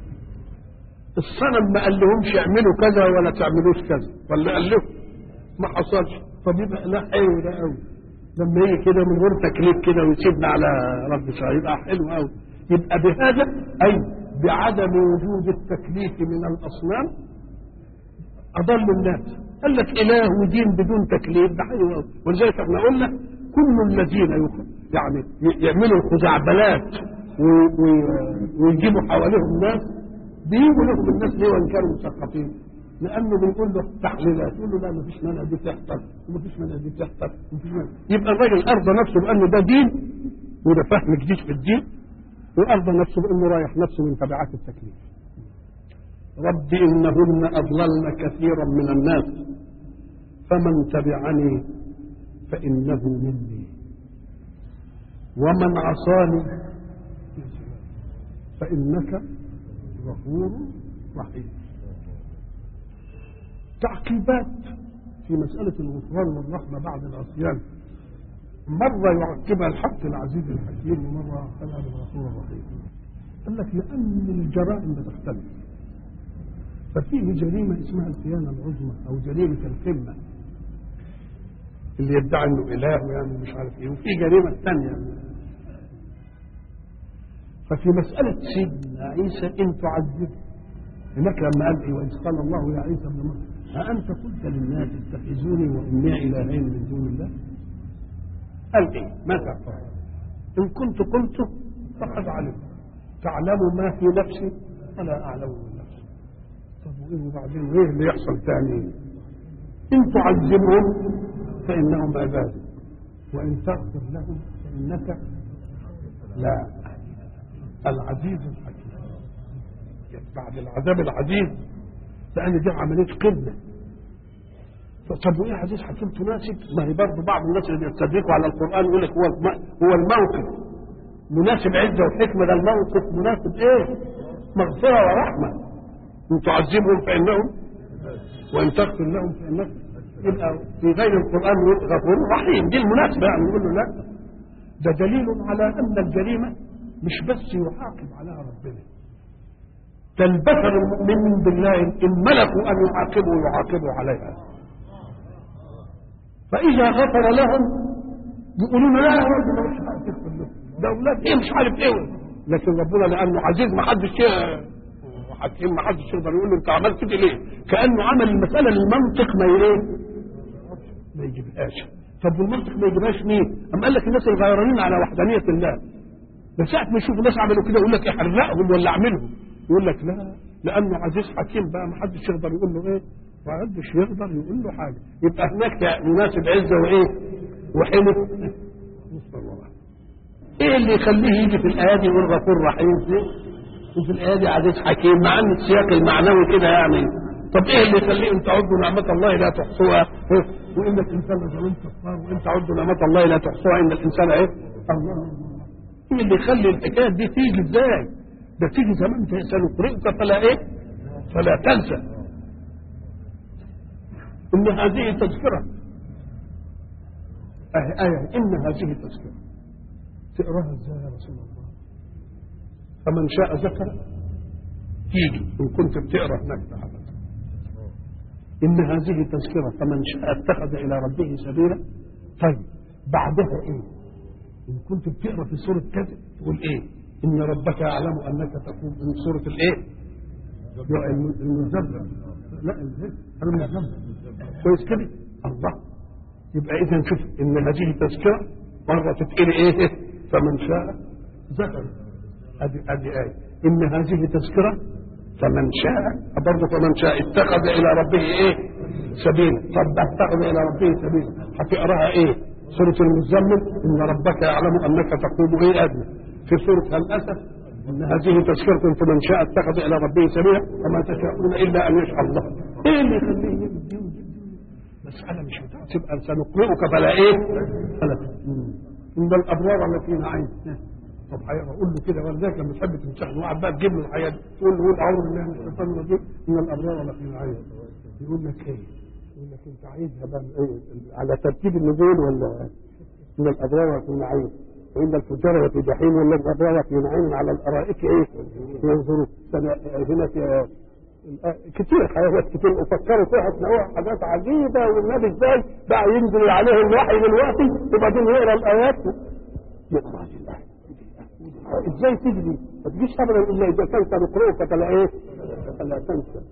الصنم ما قال لهمش اعملوا كذا ولا تعملوش كذا ولا قال لهم ما حصلش. طب يبقى لا حلو ده قوي لما يجي كده من غير تكليف كده ويسيبنا على رب شاء يبقى حلو قوي. يبقى بهذا أي بعدم وجود التكليف من الأصنام أضل الناس. قال لك إله ودين بدون تكليف ده حلو قوي. ولذلك احنا قلنا كل الذين يعني يعملوا الخزعبلات ويجيبوا حواليهم ناس بيجوا لهم الناس ليه وان كانوا مثقفين لانه بنقول له تحليلات يقول له لا ما فيش مانع دي تحصل وما فيش مانع دي تحصل يبقى الراجل ارضى نفسه بانه ده دين وده فهم جديد في الدين وارضى نفسه بانه رايح نفسه من تبعات التكليف. رب انهن اضللن كثيرا من الناس فمن تبعني فانه مني ومن عصاني فانك غفور رحيم. تعقيبات في مسألة الغفران والرحمة بعد العصيان مرة يعقبها الحق العزيز الحكيم ومرة يعقبها بالغفور الرحيم. قال لك لأن الجرائم بتختلف ففيه جريمة اسمها الخيانة العظمى أو جريمة القمة اللي يدعي انه إله ويعني مش عارف ايه وفي جريمة ثانية. ففي مسألة سيدنا عيسى إن تعذب هناك لما قال إيه وإذ قال الله يا عيسى ابن مريم أأنت قلت للناس اتخذوني وأمي إلهين من دون الله؟ قال إيه؟ ماذا قال؟ إن كنت قلت فقد علم تعلم ما في نفسي ولا اعلم من نفسي. طب وايه وبعدين ايه اللي يحصل ثاني؟ ان تعذبهم فانهم عبادك وان تغفر لهم فانك لا العزيز الحكيم. بعد العذاب العزيز لان دي عمليه قمه. طب وايه عزيز حكيم تناسب؟ ما هي برضه بعض الناس اللي يستدركوا على القران يقول لك هو هو الموقف مناسب عزه وحكمه، ده الموقف مناسب ايه؟ مغفره ورحمه. ان تعذبهم فانهم وان تغفر لهم فانك يبقى في غير القران غفور رحيم، دي المناسبه يعني نقول له لا. ده دليل على ان الجريمه مش بس يعاقب عليها ربنا، ده البشر المؤمنين بالله ان ملكوا ان يعاقبوا يعاقبوا عليها. فاذا غفر لهم يقولون لا يا رب ما مش هتغفر لهم، ده اولاد ايه مش عارف ايه، لكن ربنا لانه عزيز ما حدش وحكيم ما حدش يقدر يقول له انت عملت كده ليه؟ كانه عمل المساله للمنطق ما ايه؟ ما يجيبهاش. طب والمنطق ما يجيبهاش مين؟ اما قال لك الناس الغيرانين على وحدانيه الله، بس ساعه ما يشوفوا الناس عملوا كده يقول لك احرقهم ولا اعملهم، يقول لك لا لانه عزيز حكيم بقى ما حدش يقدر يقول له ايه؟ ما حدش يقدر يقول له حاجه. يبقى هناك مناسب عزه وايه؟ وحلف. ايه اللي يخليه يجي في الايه دي يقول غفور رحيم وفي الايه دي عزيز حكيم مع ان السياق المعنوي كده يعني؟ طب ايه اللي يخليه ان تعدوا نعمه الله لا تحصوها وان الانسان لظلوم كفار وان تعدوا نعمه الله لا تحصوها ان الانسان ايه؟ الله. ايه اللي يخلي الحكايه دي تيجي ازاي؟ ده تيجي زمان سنقرئك فلا ايه؟ فلا تنسى. ان هذه تذكره. آية آية إن هذه تذكرة تقراها ازاي يا رسول الله؟ فمن شاء ذكر تيجي إن كنت بتقرا هناك تعالى. إن هذه تذكرة فمن شاء اتخذ إلى ربه سبيلا. طيب بعدها إيه؟ إن كنت بتقرا في سورة كذا تقول إيه؟ إن ربك يعلم أنك تقوم من سورة الإيه؟ المزمل. لا المزمل كويس كده؟ الله. يبقى اذا شوف ان هذه تذكره مره تتقري ايه؟ فمن شاء ذكر. ادي ادي ايه ان هذه تذكره فمن شاء برضه فمن شاء اتخذ الى ربه ايه؟ سبيلا. طب اتخذ الى ربه سبيلا هتقراها ايه؟ سوره المزمل ان ربك يعلم انك تقوم ايه ادنى. في سوره الاسف ان هذه تذكره فمن شاء اتخذ الى ربه سبيلا وما تشاءون الا ان يشاء الله. ايه اللي يخليه يبدي مسألة مش بتاعت تبقى سنقرئك فلا ايه؟ فلا ان الابرار التي نعيم. طب هيقول له كده ولذلك لما تحب تمسحه وقعد بقى تجيب له الحياه تقول له قول اعوذ بالله من الشيطان الرجيم ان الابرار التي نعيم. يقول لك ايه؟ يقول لك انت عايزها بقى ايه؟ على ترتيب النزول ولا ان الابرار التي نعيم وان الفجار في جحيم ولا الابرار في نعيم على الارائك ايه؟ ينظروا هنا في كتير حاجات كتير وفكروا فيها تلاقوها حاجات عجيبه والنبي ازاي بقى ينزل عليه الوحي دلوقتي وبعدين يقرا الايات يقرا الايات ازاي تجري؟ ما تجيش ابدا الا اذا كنت نقرأك فلا ايه؟ فلا تنسى.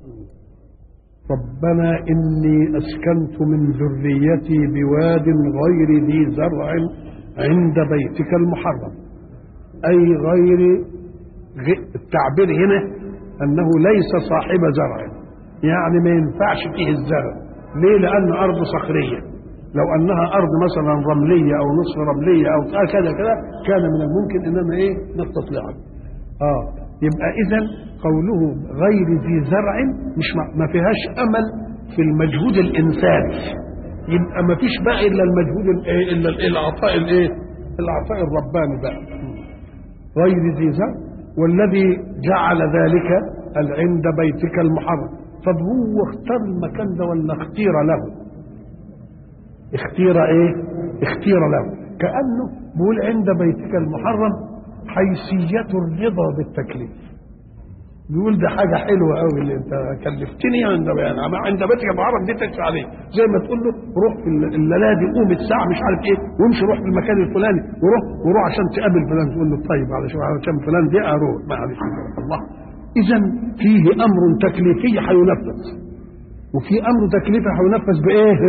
ربنا اني اسكنت من ذريتي بواد غير ذي زرع عند بيتك المحرم. اي غير التعبير هنا أنه ليس صاحب زرع، يعني ما ينفعش فيه الزرع. ليه؟ لأن أرض صخرية. لو أنها أرض مثلا رملية أو نصف رملية أو كذا كذا كان من الممكن إنما إيه نستطلعه. آه يبقى إذا قوله غير ذي زرع مش ما فيهاش أمل في المجهود الإنساني، يبقى ما فيش بقى إلا المجهود الإيه إلا العطاء الإيه العطاء الرباني بقى. غير ذي زرع والذي جعل ذلك عند بيتك المحرم. طب هو اختار المكان ده ولا اختير له؟ اختير ايه؟ اختير له. كأنه بيقول عند بيتك المحرم حيثية الرضا بالتكليف. بيقول ده حاجة حلوة قوي اللي انت كلفتني عند يعني عند بيتك المحرم دي تكفي عليه. زي ما تقول له روح في الليلة دي قوم الساعة مش عارف ايه وامشي روح في المكان الفلاني وروح وروح عشان تقابل فلان. تقول له طيب علشان عشان فلان دي اروح معلش الله. إذا فيه أمر تكليفي هينفذ وفي أمر تكليفي هينفذ بإيه؟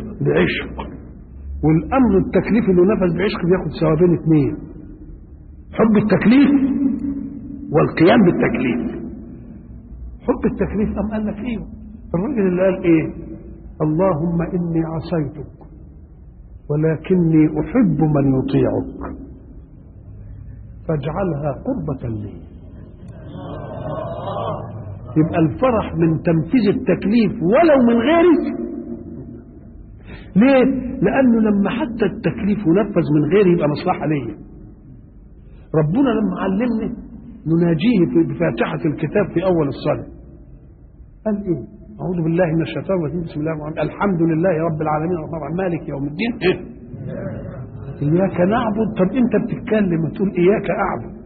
بعشق. والأمر التكليفي اللي ينفذ بعشق بياخد ثوابين اثنين. حب التكليف والقيام بالتكليف. حب التكليف أم قال لك ايه؟ الراجل اللي قال ايه؟ اللهم إني عصيتك ولكني أحب من يطيعك فاجعلها قربة لي. يبقى الفرح من تنفيذ التكليف ولو من غيرك. ليه؟ لأنه لما حتى التكليف ينفذ من غيري يبقى مصلحة ليا. ربنا لما علمني نناجيه بفاتحة الكتاب في أول الصلاة قال إيه؟ أعوذ بالله من الشيطان الرجيم، بسم الله الرحمن الرحيم، الحمد لله رب العالمين الرحمن الرحيم مالك يوم الدين. إيه؟ إياك نعبد. طب أنت بتتكلم وتقول إياك أعبد،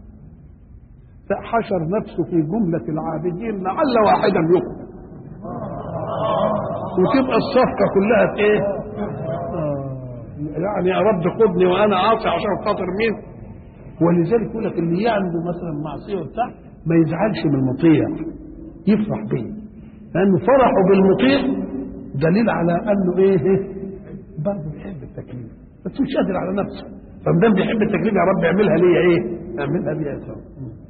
فحشر نفسه في جملة العابدين لعل واحدا يقبل، وتبقى الصفقة كلها إيه؟ آه يعني يا رب خدني وأنا عاصي عشان خاطر مين؟ ولذلك يقول لك اللي عنده مثلا معصية وبتاع ما يزعلش من المطيع، يفرح بيه، لأنه فرحه بالمطيع دليل على أنه إيه؟ برضه بيحب التكليف بس مش قادر على نفسه. فمدام بيحب التكليف يا رب اعملها ليا إيه؟ اعملها ليا سوا.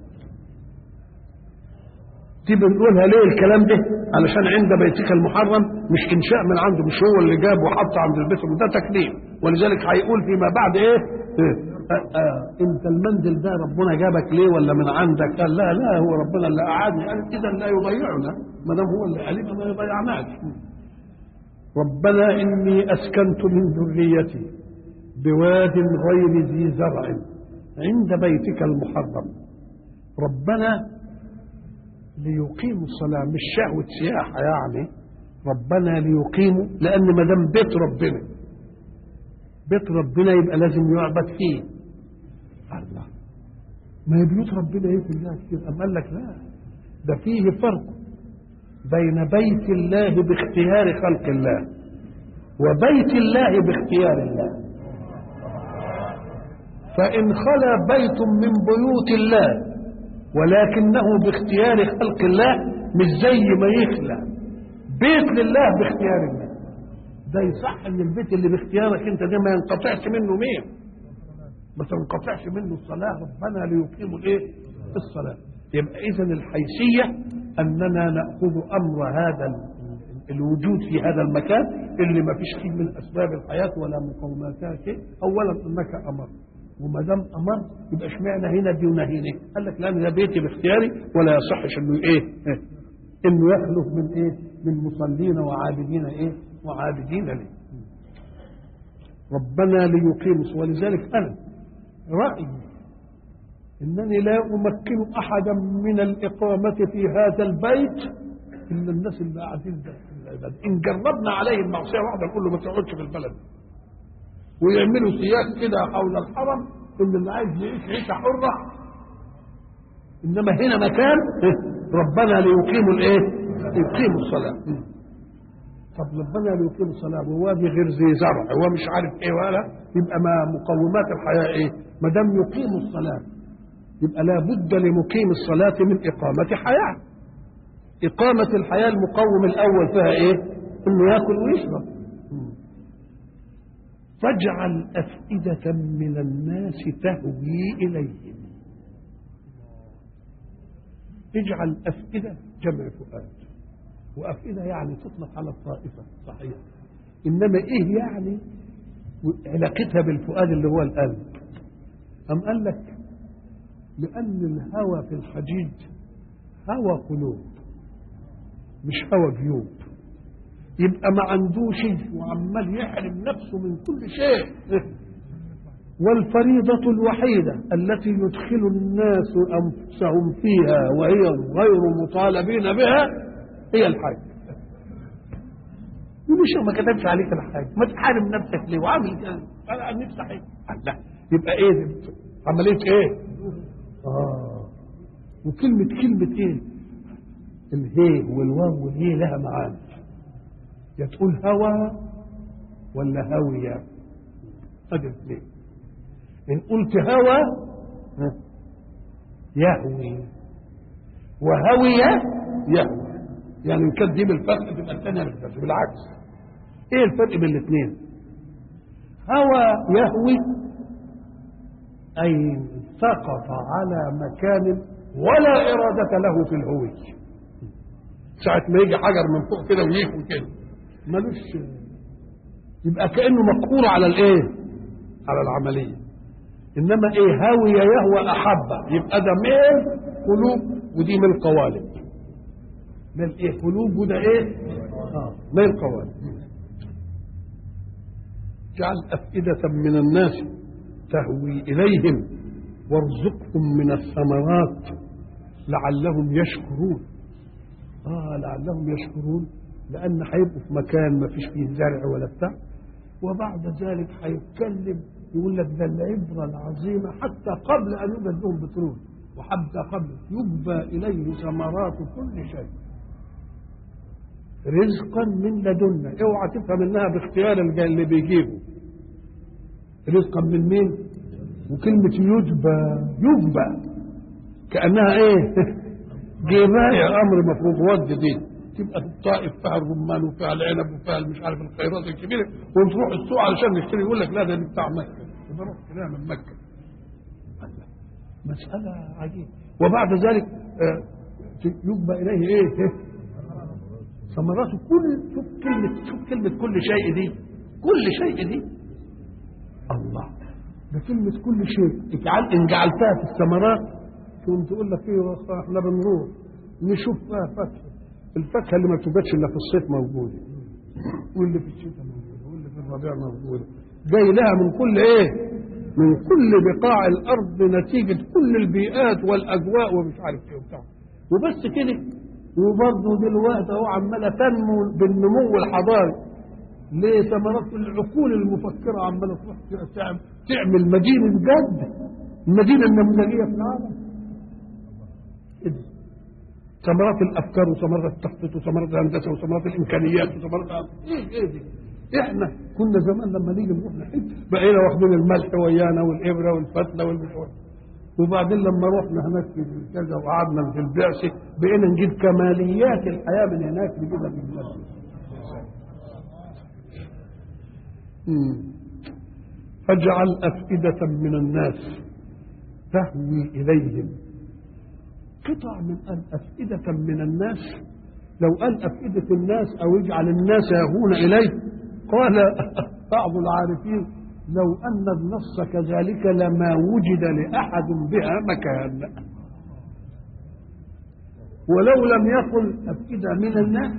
دي بنقولها ليه الكلام ده؟ علشان عند بيتك المحرم مش إنشاء من عنده، مش هو اللي جاب وحط عند البيت، ده تكليف. ولذلك هيقول فيما بعد إيه؟ آه آه انت المنزل ده ربنا جابك ليه ولا من عندك؟ قال لا لا هو ربنا اللي قعدني. قال اذا لا يضيعنا، ما دام هو اللي قال ما يضيعناش. ربنا اني اسكنت من ذريتي بواد غير ذي زرع عند بيتك المحرم. ربنا ليقيموا الصلاه، مش شهوه سياحه يعني. ربنا ليقيموا، لان ما دام بيت ربنا بيت ربنا يبقى لازم يعبد فيه. الله، ما هي بيوت ربنا ايه في الله كتير. أم قال لك لا، ده فيه فرق بين بيت الله باختيار خلق الله وبيت الله باختيار الله. فإن خلا بيت من بيوت الله ولكنه باختيار خلق الله مش زي ما يخلى بيت لله باختيار الله. ده يصح ان البيت اللي باختيارك انت ده ما ينقطعش منه مين؟ ما تنقطعش منه الصلاه. ربنا ليقيموا الايه؟ الصلاه. يبقى اذا الحيثيه اننا ناخذ امر هذا الوجود في هذا المكان اللي ما فيش فيه من اسباب الحياه ولا مقوماتها شيء. اولا انك امر، وما دام امر يبقى اشمعنى هنا دي ونهينا؟ قال لك لان ده بيتي باختياري ولا يصحش انه ايه؟ انه يخلف من ايه؟ من مصلين وعابدين ايه؟ وعابدين لي. ربنا ليقيموا. ولذلك انا رايي انني لا امكن احدا من الاقامه في هذا البيت الا الناس اللي قاعدين في العباده. ان جربنا عليه المعصيه واحده نقول له ما تقعدش في البلد، ويعملوا سياق كده حول الحرم ان اللي عايز يعيش عيشه حره. انما هنا مكان ربنا ليقيموا الايه؟ يقيموا الصلاه. طب ربنا ليقيم الصلاه ووادي غير ذي زرع هو مش عارف ايه ولا، يبقى ما مقومات الحياه ايه؟ ما دام يقيم الصلاه يبقى لا بد لمقيم الصلاه من اقامه حياه. اقامه الحياه المقوم الاول فيها ايه؟ انه ياكل ويشرب. فاجعل افئده من الناس تهوي اليهم. اجعل افئده جمع فؤاد، وأفئدة يعني تطلق على الطائفة صحيح، إنما إيه يعني علاقتها بالفؤاد اللي هو القلب؟ أم قال لك لأن الهوى في الحديد هوى قلوب مش هوى جيوب. يبقى ما عندوش وعمال يحرم نفسه من كل شيء. والفريضة الوحيدة التي يدخل الناس أنفسهم فيها وهي غير مطالبين بها هي الحج. ومش ما كتبش عليك الحج، ما تحارم نفسك ليه وعامل كده؟ انا نفسي حج. لا، يبقى ايه عمليه ايه؟ اه وكلمه كلمه ايه؟ الهي والواو والهي لها معاني. يا تقول هوى ولا هاويه. ادي الاثنين. ان قلت هوى يهوي وهويه يهوي، يعني ان كانت دي بالفتح تبقى الثانيه بالفتح. بالعكس، ايه الفرق بين الاثنين؟ هوى يهوي اي سقط على مكان ولا إرادة له في الهوي. ساعة ما يجي حجر من فوق كده ويجي كده ملوش، يبقى كأنه مقهور على الايه؟ على العملية. انما ايه؟ هاوي يهوى احبه، يبقى ده ميل قلوب ودي ميل قوالب. ميل ايه؟ قلوب وده ايه؟ اه ميل قوالب. جعل أفئدة من الناس تهوي إليهم وارزقهم من الثمرات لعلهم يشكرون. آه لعلهم يشكرون، لأن هيبقوا في مكان ما فيش فيه زرع ولا بتاع، وبعد ذلك هيتكلم يقول لك ده العبرة العظيمة حتى قبل أن يوجد لهم بترول، وحتى قبل يجبى إليه ثمرات كل شيء رزقا من لدنا. اوعى تفهم انها باختيار اللي بيجيبه، رزقا من مين؟ وكلمة يجبى يجبى كأنها ايه؟ جباية امر مفروض ود دي. تبقى في الطائف فيها الرمان وفيها العنب وفيها مش عارف الخيرات الكبيرة، ونروح السوق علشان نشتري يقول لك لا ده بتاع مكة، بروح كده من مكة. مسألة عجيبة. وبعد ذلك يجبى إليه ايه؟ ثمراته كل. شوف كلمة شوف كلمة كل شيء دي، كل شيء دي الله، ده كلمة كل شيء. اجعل إن جعلتها في الثمرات تقوم تقول لك ايه؟ احنا بنروح نشوف فيها فاكهة، الفاكهة اللي ما توجدش إلا في الصيف موجودة، واللي في الشتاء موجودة، واللي في الربيع موجودة، جاي لها من كل ايه؟ من كل بقاع الأرض نتيجة كل البيئات والأجواء ومش عارف ايه وبتاع. وبس كده. وبرضه دلوقتي اهو عماله تنمو بالنمو الحضاري. ليه؟ ثمرات العقول المفكره عماله تروح تعمل مدينه جد، المدينه النموذجيه في العالم. إيه؟ ثمرات الافكار وثمرات التخطيط وثمرات الهندسه وثمرات الامكانيات وثمرات ايه ايه دي؟ احنا كنا زمان لما نيجي نروح نحج بقينا واخدين الملح ويانا والابره والفتله والمشوار، وبعدين لما رحنا هناك في كذا وقعدنا في البعثه بقينا نجيب كماليات الحياه من هناك نجيبها في البلد. فاجعل أفئدة من الناس تهوي إليهم. قطع من قال أفئدة من الناس، لو قال أفئدة الناس أو اجعل الناس يهون إليه، قال بعض العارفين لو أن النص كذلك لما وجد لأحد بها مكان، ولو لم يقل أفئدة من الناس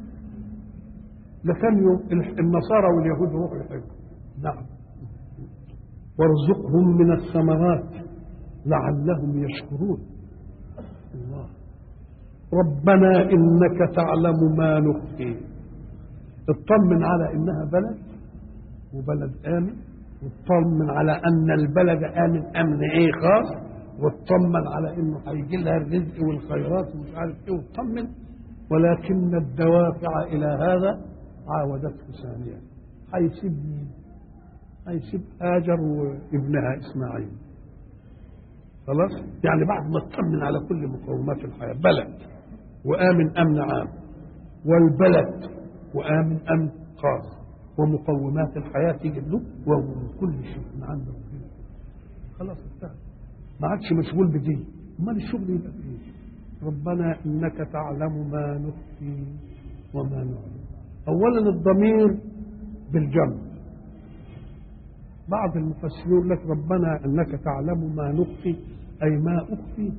لكان النصارى واليهود روحوا يحبوا. نعم. وارزقهم من الثمرات لعلهم يشكرون. الله. ربنا إنك تعلم ما نخفي. اطمن على إنها بلد وبلد آمن، واطمن على أن البلد آمن أمن إيه خاص، واطمن على إنه هيجي لها الرزق والخيرات ومش عارف إيه، واطمن. ولكن الدوافع إلى هذا عاودته ثانيا. هيسيب هيسيب هاجر وابنها إسماعيل. خلاص؟ يعني بعد ما اطمن على كل مقومات الحياة، بلد وآمن أمن عام، والبلد وآمن أمن خاص، ومقومات الحياة تيجي له وكل شيء من عنده. خلاص انتهى، ما عادش مشغول بدي. امال الشغل يبقى فيه؟ ربنا إنك تعلم ما نخفي وما نعلم. أولا الضمير بالجمع. بعض المفسرين يقول لك ربنا إنك تعلم ما نخفي، أي ما أخفي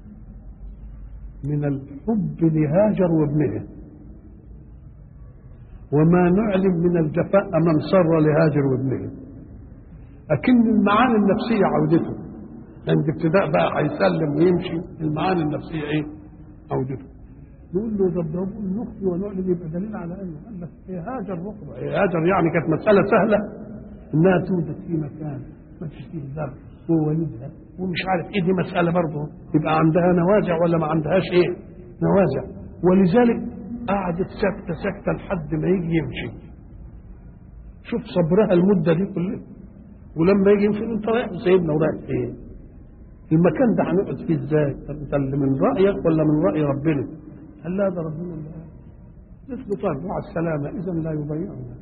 من الحب لهاجر وابنها، وما نعلم من الجفاء من سر لهاجر وابنها. أكن المعاني النفسية عودته عند ابتداء بقى هيسلم ويمشي، المعاني النفسية إيه؟ عودته. نقول له طب ده نخفي ونعلم يبقى دليل على أنه قال لك إيه هاجر رقبة. إيه هاجر يعني كانت مسألة سهلة إنها توجد في مكان ما فيش فيه ذنب وولدها ومش عارف إيه، دي مسألة برضه يبقى عندها نوازع ولا ما عندهاش إيه؟ نوازع. ولذلك قعدت ساكتة ساكتة لحد ما يجي يمشي. شوف صبرها المدة دي كلها، ولما يجي يمشي انت رايح سيبنا ورايح فين؟ المكان ده هنقعد فيه ازاي؟ طب انت اللي من رأيك ولا من رأي ربنا؟ قال لا ده ربنا اللي قال. نثبت مع السلامة إذا لا يضيعنا.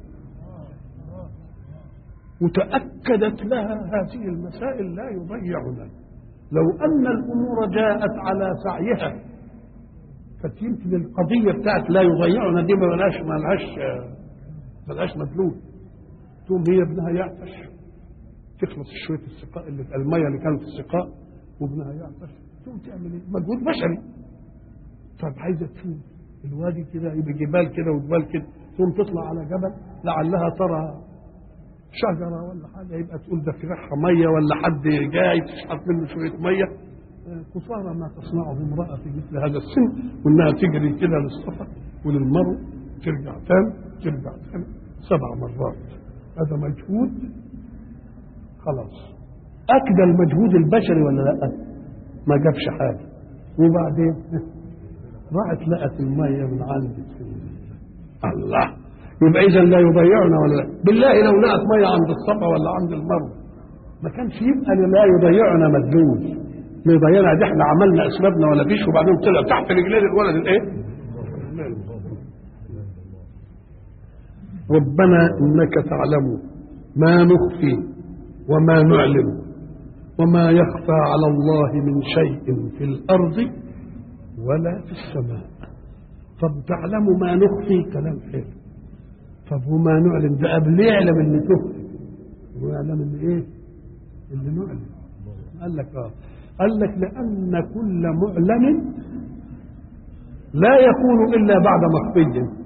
وتأكدت لها هذه المسائل لا يضيعنا. لو أن الأمور جاءت على سعيها كانت يمكن القضية بتاعت لا يضيعنا دي ما لهاش ما لهاش ما لهاش مدلول. تقوم هي ابنها يعطش تخلص شوية السقاء اللي في المية اللي كانت في السقاء وابنها يعطش تقوم تعمل ايه؟ مجهود بشري. طب عايزة تشوف الوادي كده يبقى جبال كده وجبال كده، تقوم تطلع على جبل لعلها ترى شجرة ولا حاجة يبقى تقول ده في ريحها مية ولا حد جاي تشحط منه شوية مية. قصارى ما تصنعه امرأة في مثل هذا السن، وانها تجري كده للصفا وللمروة ترجع تاني ترجع تاني سبع مرات. هذا مجهود خلاص أكدى المجهود البشري ولا لا؟ ما جابش حاجة. وبعدين راحت لقت المية من عند الله، يبقى إذا لا يضيعنا ولا لا؟ بالله لو لقت مية عند الصفا ولا عند المروة ما كانش يبقى لا يضيعنا مدلول. ما يضيعنا دي احنا عملنا اسبابنا ولا فيش، وبعدين طلع تحت رجلين الولد الايه؟ ربنا انك تعلم ما نخفي وما نعلم وما يخفى على الله من شيء في الارض ولا في السماء. طب تعلم ما نخفي كلام حلو، طب وما نعلم ده قبل يعلم اللي تخفي ويعلم اللي ايه اللي نعلم. قال لك اه قال لك لان كل معلم لا يكون الا بعد مخفي.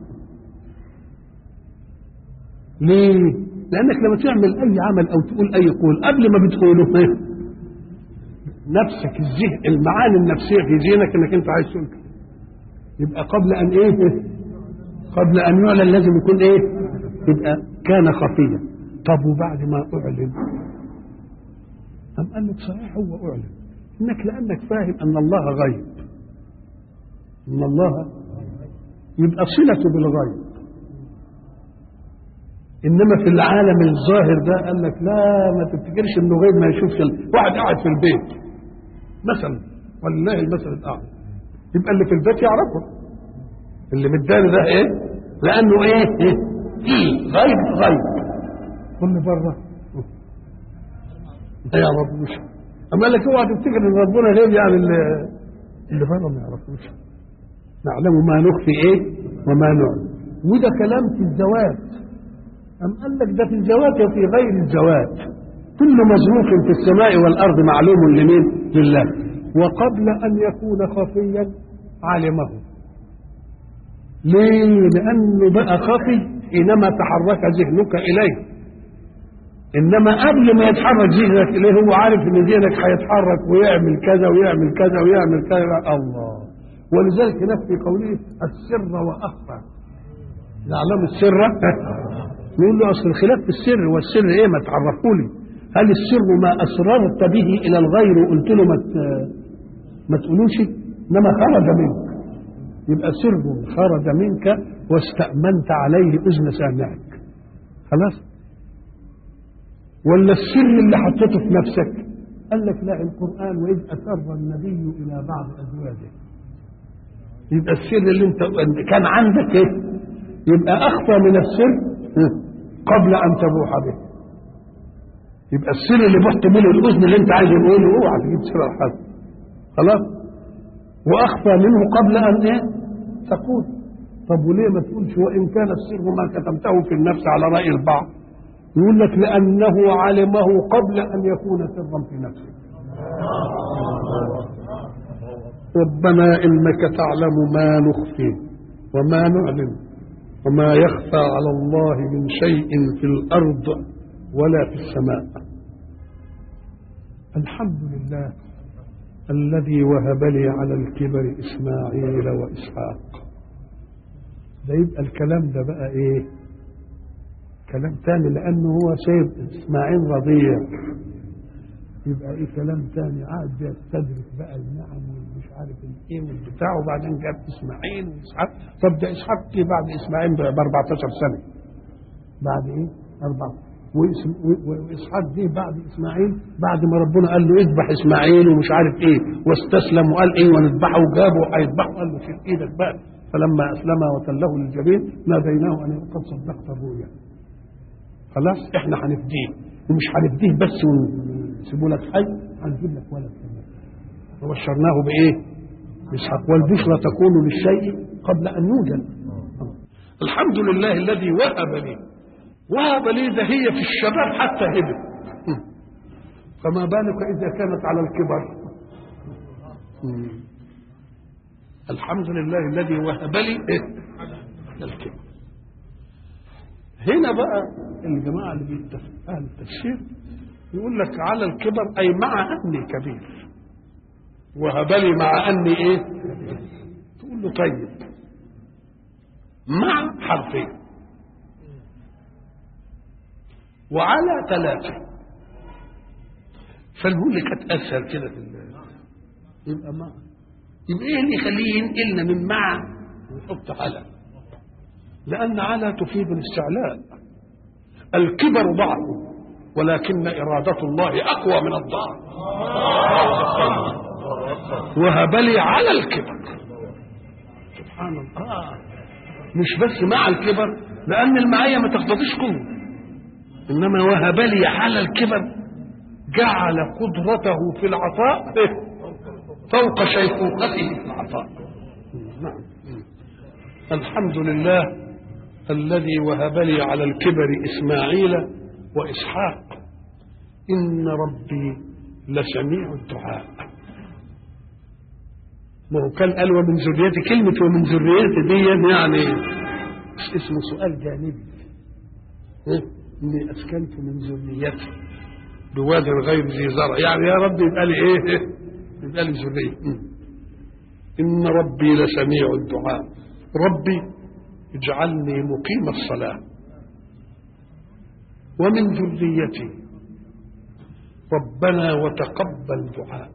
ليه؟ لانك لما تعمل اي عمل او تقول اي قول قبل ما بتقوله ايه نفسك الذهن المعاني النفسيه في ذهنك انك انت عايز تقول كده، يبقى قبل ان ايه قبل ان يعلن لازم يكون ايه يبقى كان خفيا. طب وبعد ما اعلن أم قال لك صحيح هو اعلن انك لانك فاهم ان الله غيب، ان الله يبقى صلته بالغيب. انما في العالم الظاهر ده قال لك لا ما تفتكرش انه غيب ما يشوفش. واحد قاعد في البيت مثلا والله المثل الاعلى يبقى اللي في البيت يعرفه، اللي مداني ده ايه لانه ايه ايه فيه غيب غيب. كل بره ما يعرفوش. اما لك اوعى تفتكر ان ربنا غيب يعني اللي اللي بره ما يعرفوش. نعلم ما نخفي ايه وما نعلم. وده كلام في الزواج. أم قال لك ده في الزواج وفي غير الزواج كل مظروف في السماء والأرض معلوم لمين؟ لله. وقبل أن يكون خفيا علمه. ليه؟ لأنه بقى خفي حينما تحرك ذهنك إليه، إنما قبل ما يتحرك ذهنك إليه هو عارف إن ذهنك هيتحرك ويعمل كذا ويعمل كذا ويعمل كذا. الله. ولذلك هناك في قوله السر وأخفى. يعلم السر يقول له اصل الخلاف في السر، والسر ايه ما تعرفوا لي. هل السر ما اسررت به الى الغير وقلت له ما ما تقولوش انما خرج منك، يبقى سر خرج منك واستأمنت عليه اذن سامعك خلاص. ولا السر اللي حطيته في نفسك قال لك لا القرآن واذ اسر النبي الى بعض ازواجه، يبقى السر اللي انت كان عندك ايه يبقى اخفى من السر قبل ان تبوح به. يبقى السر اللي بحت منه الاذن اللي انت عايز تقوله اوعى تجيب سر حد خلاص، واخفى منه قبل ان ايه تقول. طب وليه ما تقولش وان كان السر ما كتمته في النفس على راي البعض؟ يقول لك لانه علمه قبل ان يكون سرا في نفسه. ربنا انك تعلم ما نخفي وما نعلم وما يخفى على الله من شيء في الأرض ولا في السماء. الحمد لله الذي وهب لي على الكبر إسماعيل وإسحاق. ده يبقى الكلام ده بقى إيه كلام تاني، لأنه هو سيد إسماعيل رضيع، يبقى إيه كلام تاني قاعد بيستدرك بقى النعم والمش عارف الايه والبتاع، وبعدين جاب اسماعيل واسحاق. طب ده اسحاق جه بعد اسماعيل ب أربعتاشر سنه، بعد ايه؟ أربعة. واسحاق جه بعد اسماعيل بعد ما ربنا قال له اذبح اسماعيل ومش عارف ايه، واستسلم وقال ايه ونذبحه، وجابه هيذبحه قال له شيل ايدك بقى. فلما اسلم وتله للجبين ناديناه ان قد صدقت الرؤيا. خلاص احنا هنفديه، ومش هنفديه بس ونسيبه لك حي، هنجيب لك ولد كمان. وبشرناه بايه؟ باسحاق، والبشرى تكون للشيء قبل ان يوجد. الحمد لله الذي وهب لي، وهب لي ده هي في الشباب حتى هبه، فما بالك اذا كانت على الكبر. الحمد لله الذي وهب لي ايه؟ الكبر. هنا بقى الجماعه اللي بيتفق اهل التفسير يقول لك على الكبر اي مع اني كبير، وهب لي مع اني ايه؟ تقول له طيب مع حرفين وعلى ثلاثه، فالهو اللي كانت اسهل كده في يبقى مع، يبقى ايه اللي يخليه ينقلنا من مع ويحط على؟ لان على تفيد الاستعلاء. الكبر ضعف ولكن إرادة الله أقوى من الضعف. وهب لي على الكبر، سبحان الله، مش بس مع الكبر، لأن المعية ما تقتضيش قوة، إنما وهب لي على الكبر جعل قدرته في العطاء فوق شيخوخته في العطاء. نعم. الحمد لله الذي وهب لي على الكبر إسماعيل وإسحاق إن ربي لسميع الدعاء. ما هو كان قال ومن ذريتي، كلمة ومن ذريتي دي يعني اسمه سؤال جانبي، إني أسكنت من ذريتي بواد غير ذي زرع، يعني يا ربي يبقى لي إيه؟ يبقى لي ذرية. إن ربي لسميع الدعاء، ربي اجعلني مقيم الصلاة ومن ذريتي ربنا وتقبل دعاء.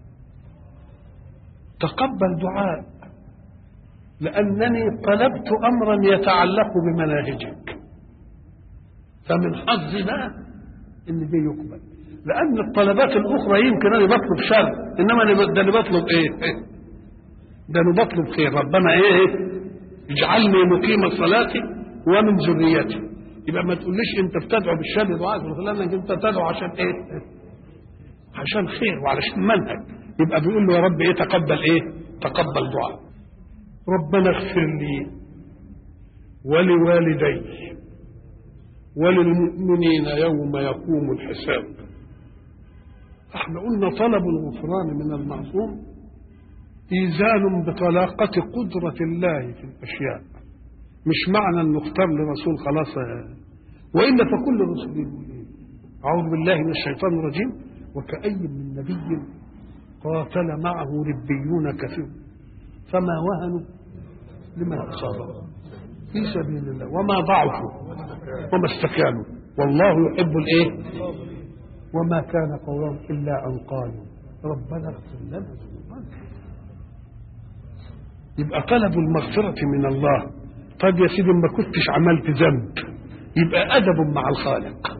تقبل دعاء لأنني طلبت أمرا يتعلق بمناهجك، فمن حظي بقى إن دي يقبل، لأن الطلبات الأخرى يمكن أنا بطلب شر، إنما ده أنا بطلب إيه؟ ده أنا بطلب خير. ربنا إيه؟ اجعلني مقيم الصلاة ومن ذريتي. يبقى ما تقوليش أنت بتدعو بالشر دعاء لأنك أنت تدعو عشان إيه؟ عشان خير وعلشان منهج. يبقى بيقول له يا رب إيه؟ تقبل إيه؟ تقبل دعاء. ربنا اغفر لي ولوالدي وللمؤمنين يوم يقوم الحساب. احنا قلنا طلب الغفران من المعصوم إيزان بطلاقة قدرة الله في الأشياء، مش معنى أن نختار لرسول خلاص، وإلا فكل الرسل أعوذ بالله من الشيطان الرجيم وكأي من نبي قاتل معه ربيون كثير فما وهنوا لما أصابهم في سبيل الله وما ضعفوا وما استكانوا والله يحب الإيه؟ وما كان قولهم إلا أن قالوا ربنا اغفر لنا ذنوبنا. يبقى طلب المغفرة من الله. طيب يا سيدي ما كنتش عملت ذنب، يبقى أدب مع الخالق،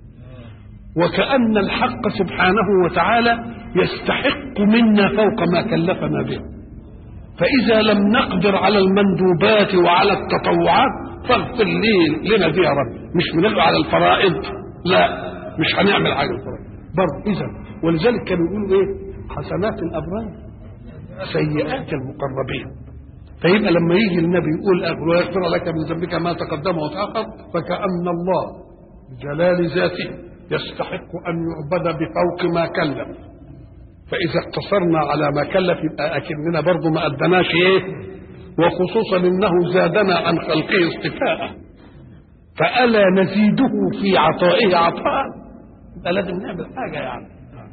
وكأن الحق سبحانه وتعالى يستحق منا فوق ما كلفنا به. فإذا لم نقدر على المندوبات وعلى التطوعات فاغفر لي لنا دي يا رب، مش بنقدر على الفرائض، لا مش هنعمل حاجة الفرائض برضه. إذا ولذلك كانوا يقولوا إيه؟ حسنات الأبرار سيئات المقربين. فيبقى لما يجي النبي يقول ويغفر لك من ذنبك ما تقدم وتأخر، فكأن الله بجلال ذاته يستحق أن يعبد بفوق ما كلف. فإذا اقتصرنا على ما كلف يبقى أكننا برضه ما أدناش إيه، وخصوصا إنه زادنا عن خلقه اصطفاء، فألا نزيده في عطائه عطاء، يبقى لازم نعمل حاجة يعني.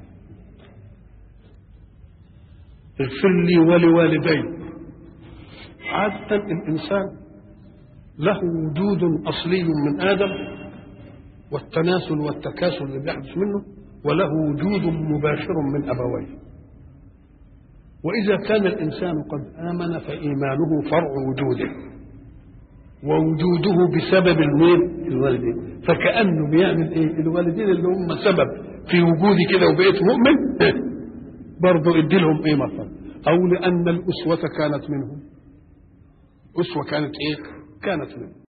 اغفر لي ولوالدي. عادة الإنسان له وجود أصلي من آدم والتناسل والتكاسل اللي بيحدث منه، وله وجود مباشر من أبويه. وإذا كان الإنسان قد آمن فإيمانه فرع وجوده، ووجوده بسبب المين؟ الوالدين. فكأنه بيعمل إيه؟ الوالدين اللي هم سبب في وجودي كده وبقيت مؤمن برضه ادي لهم إيه مثلا؟ أو لأن الأسوة كانت منهم. أسوة كانت إيه؟ كانت منهم.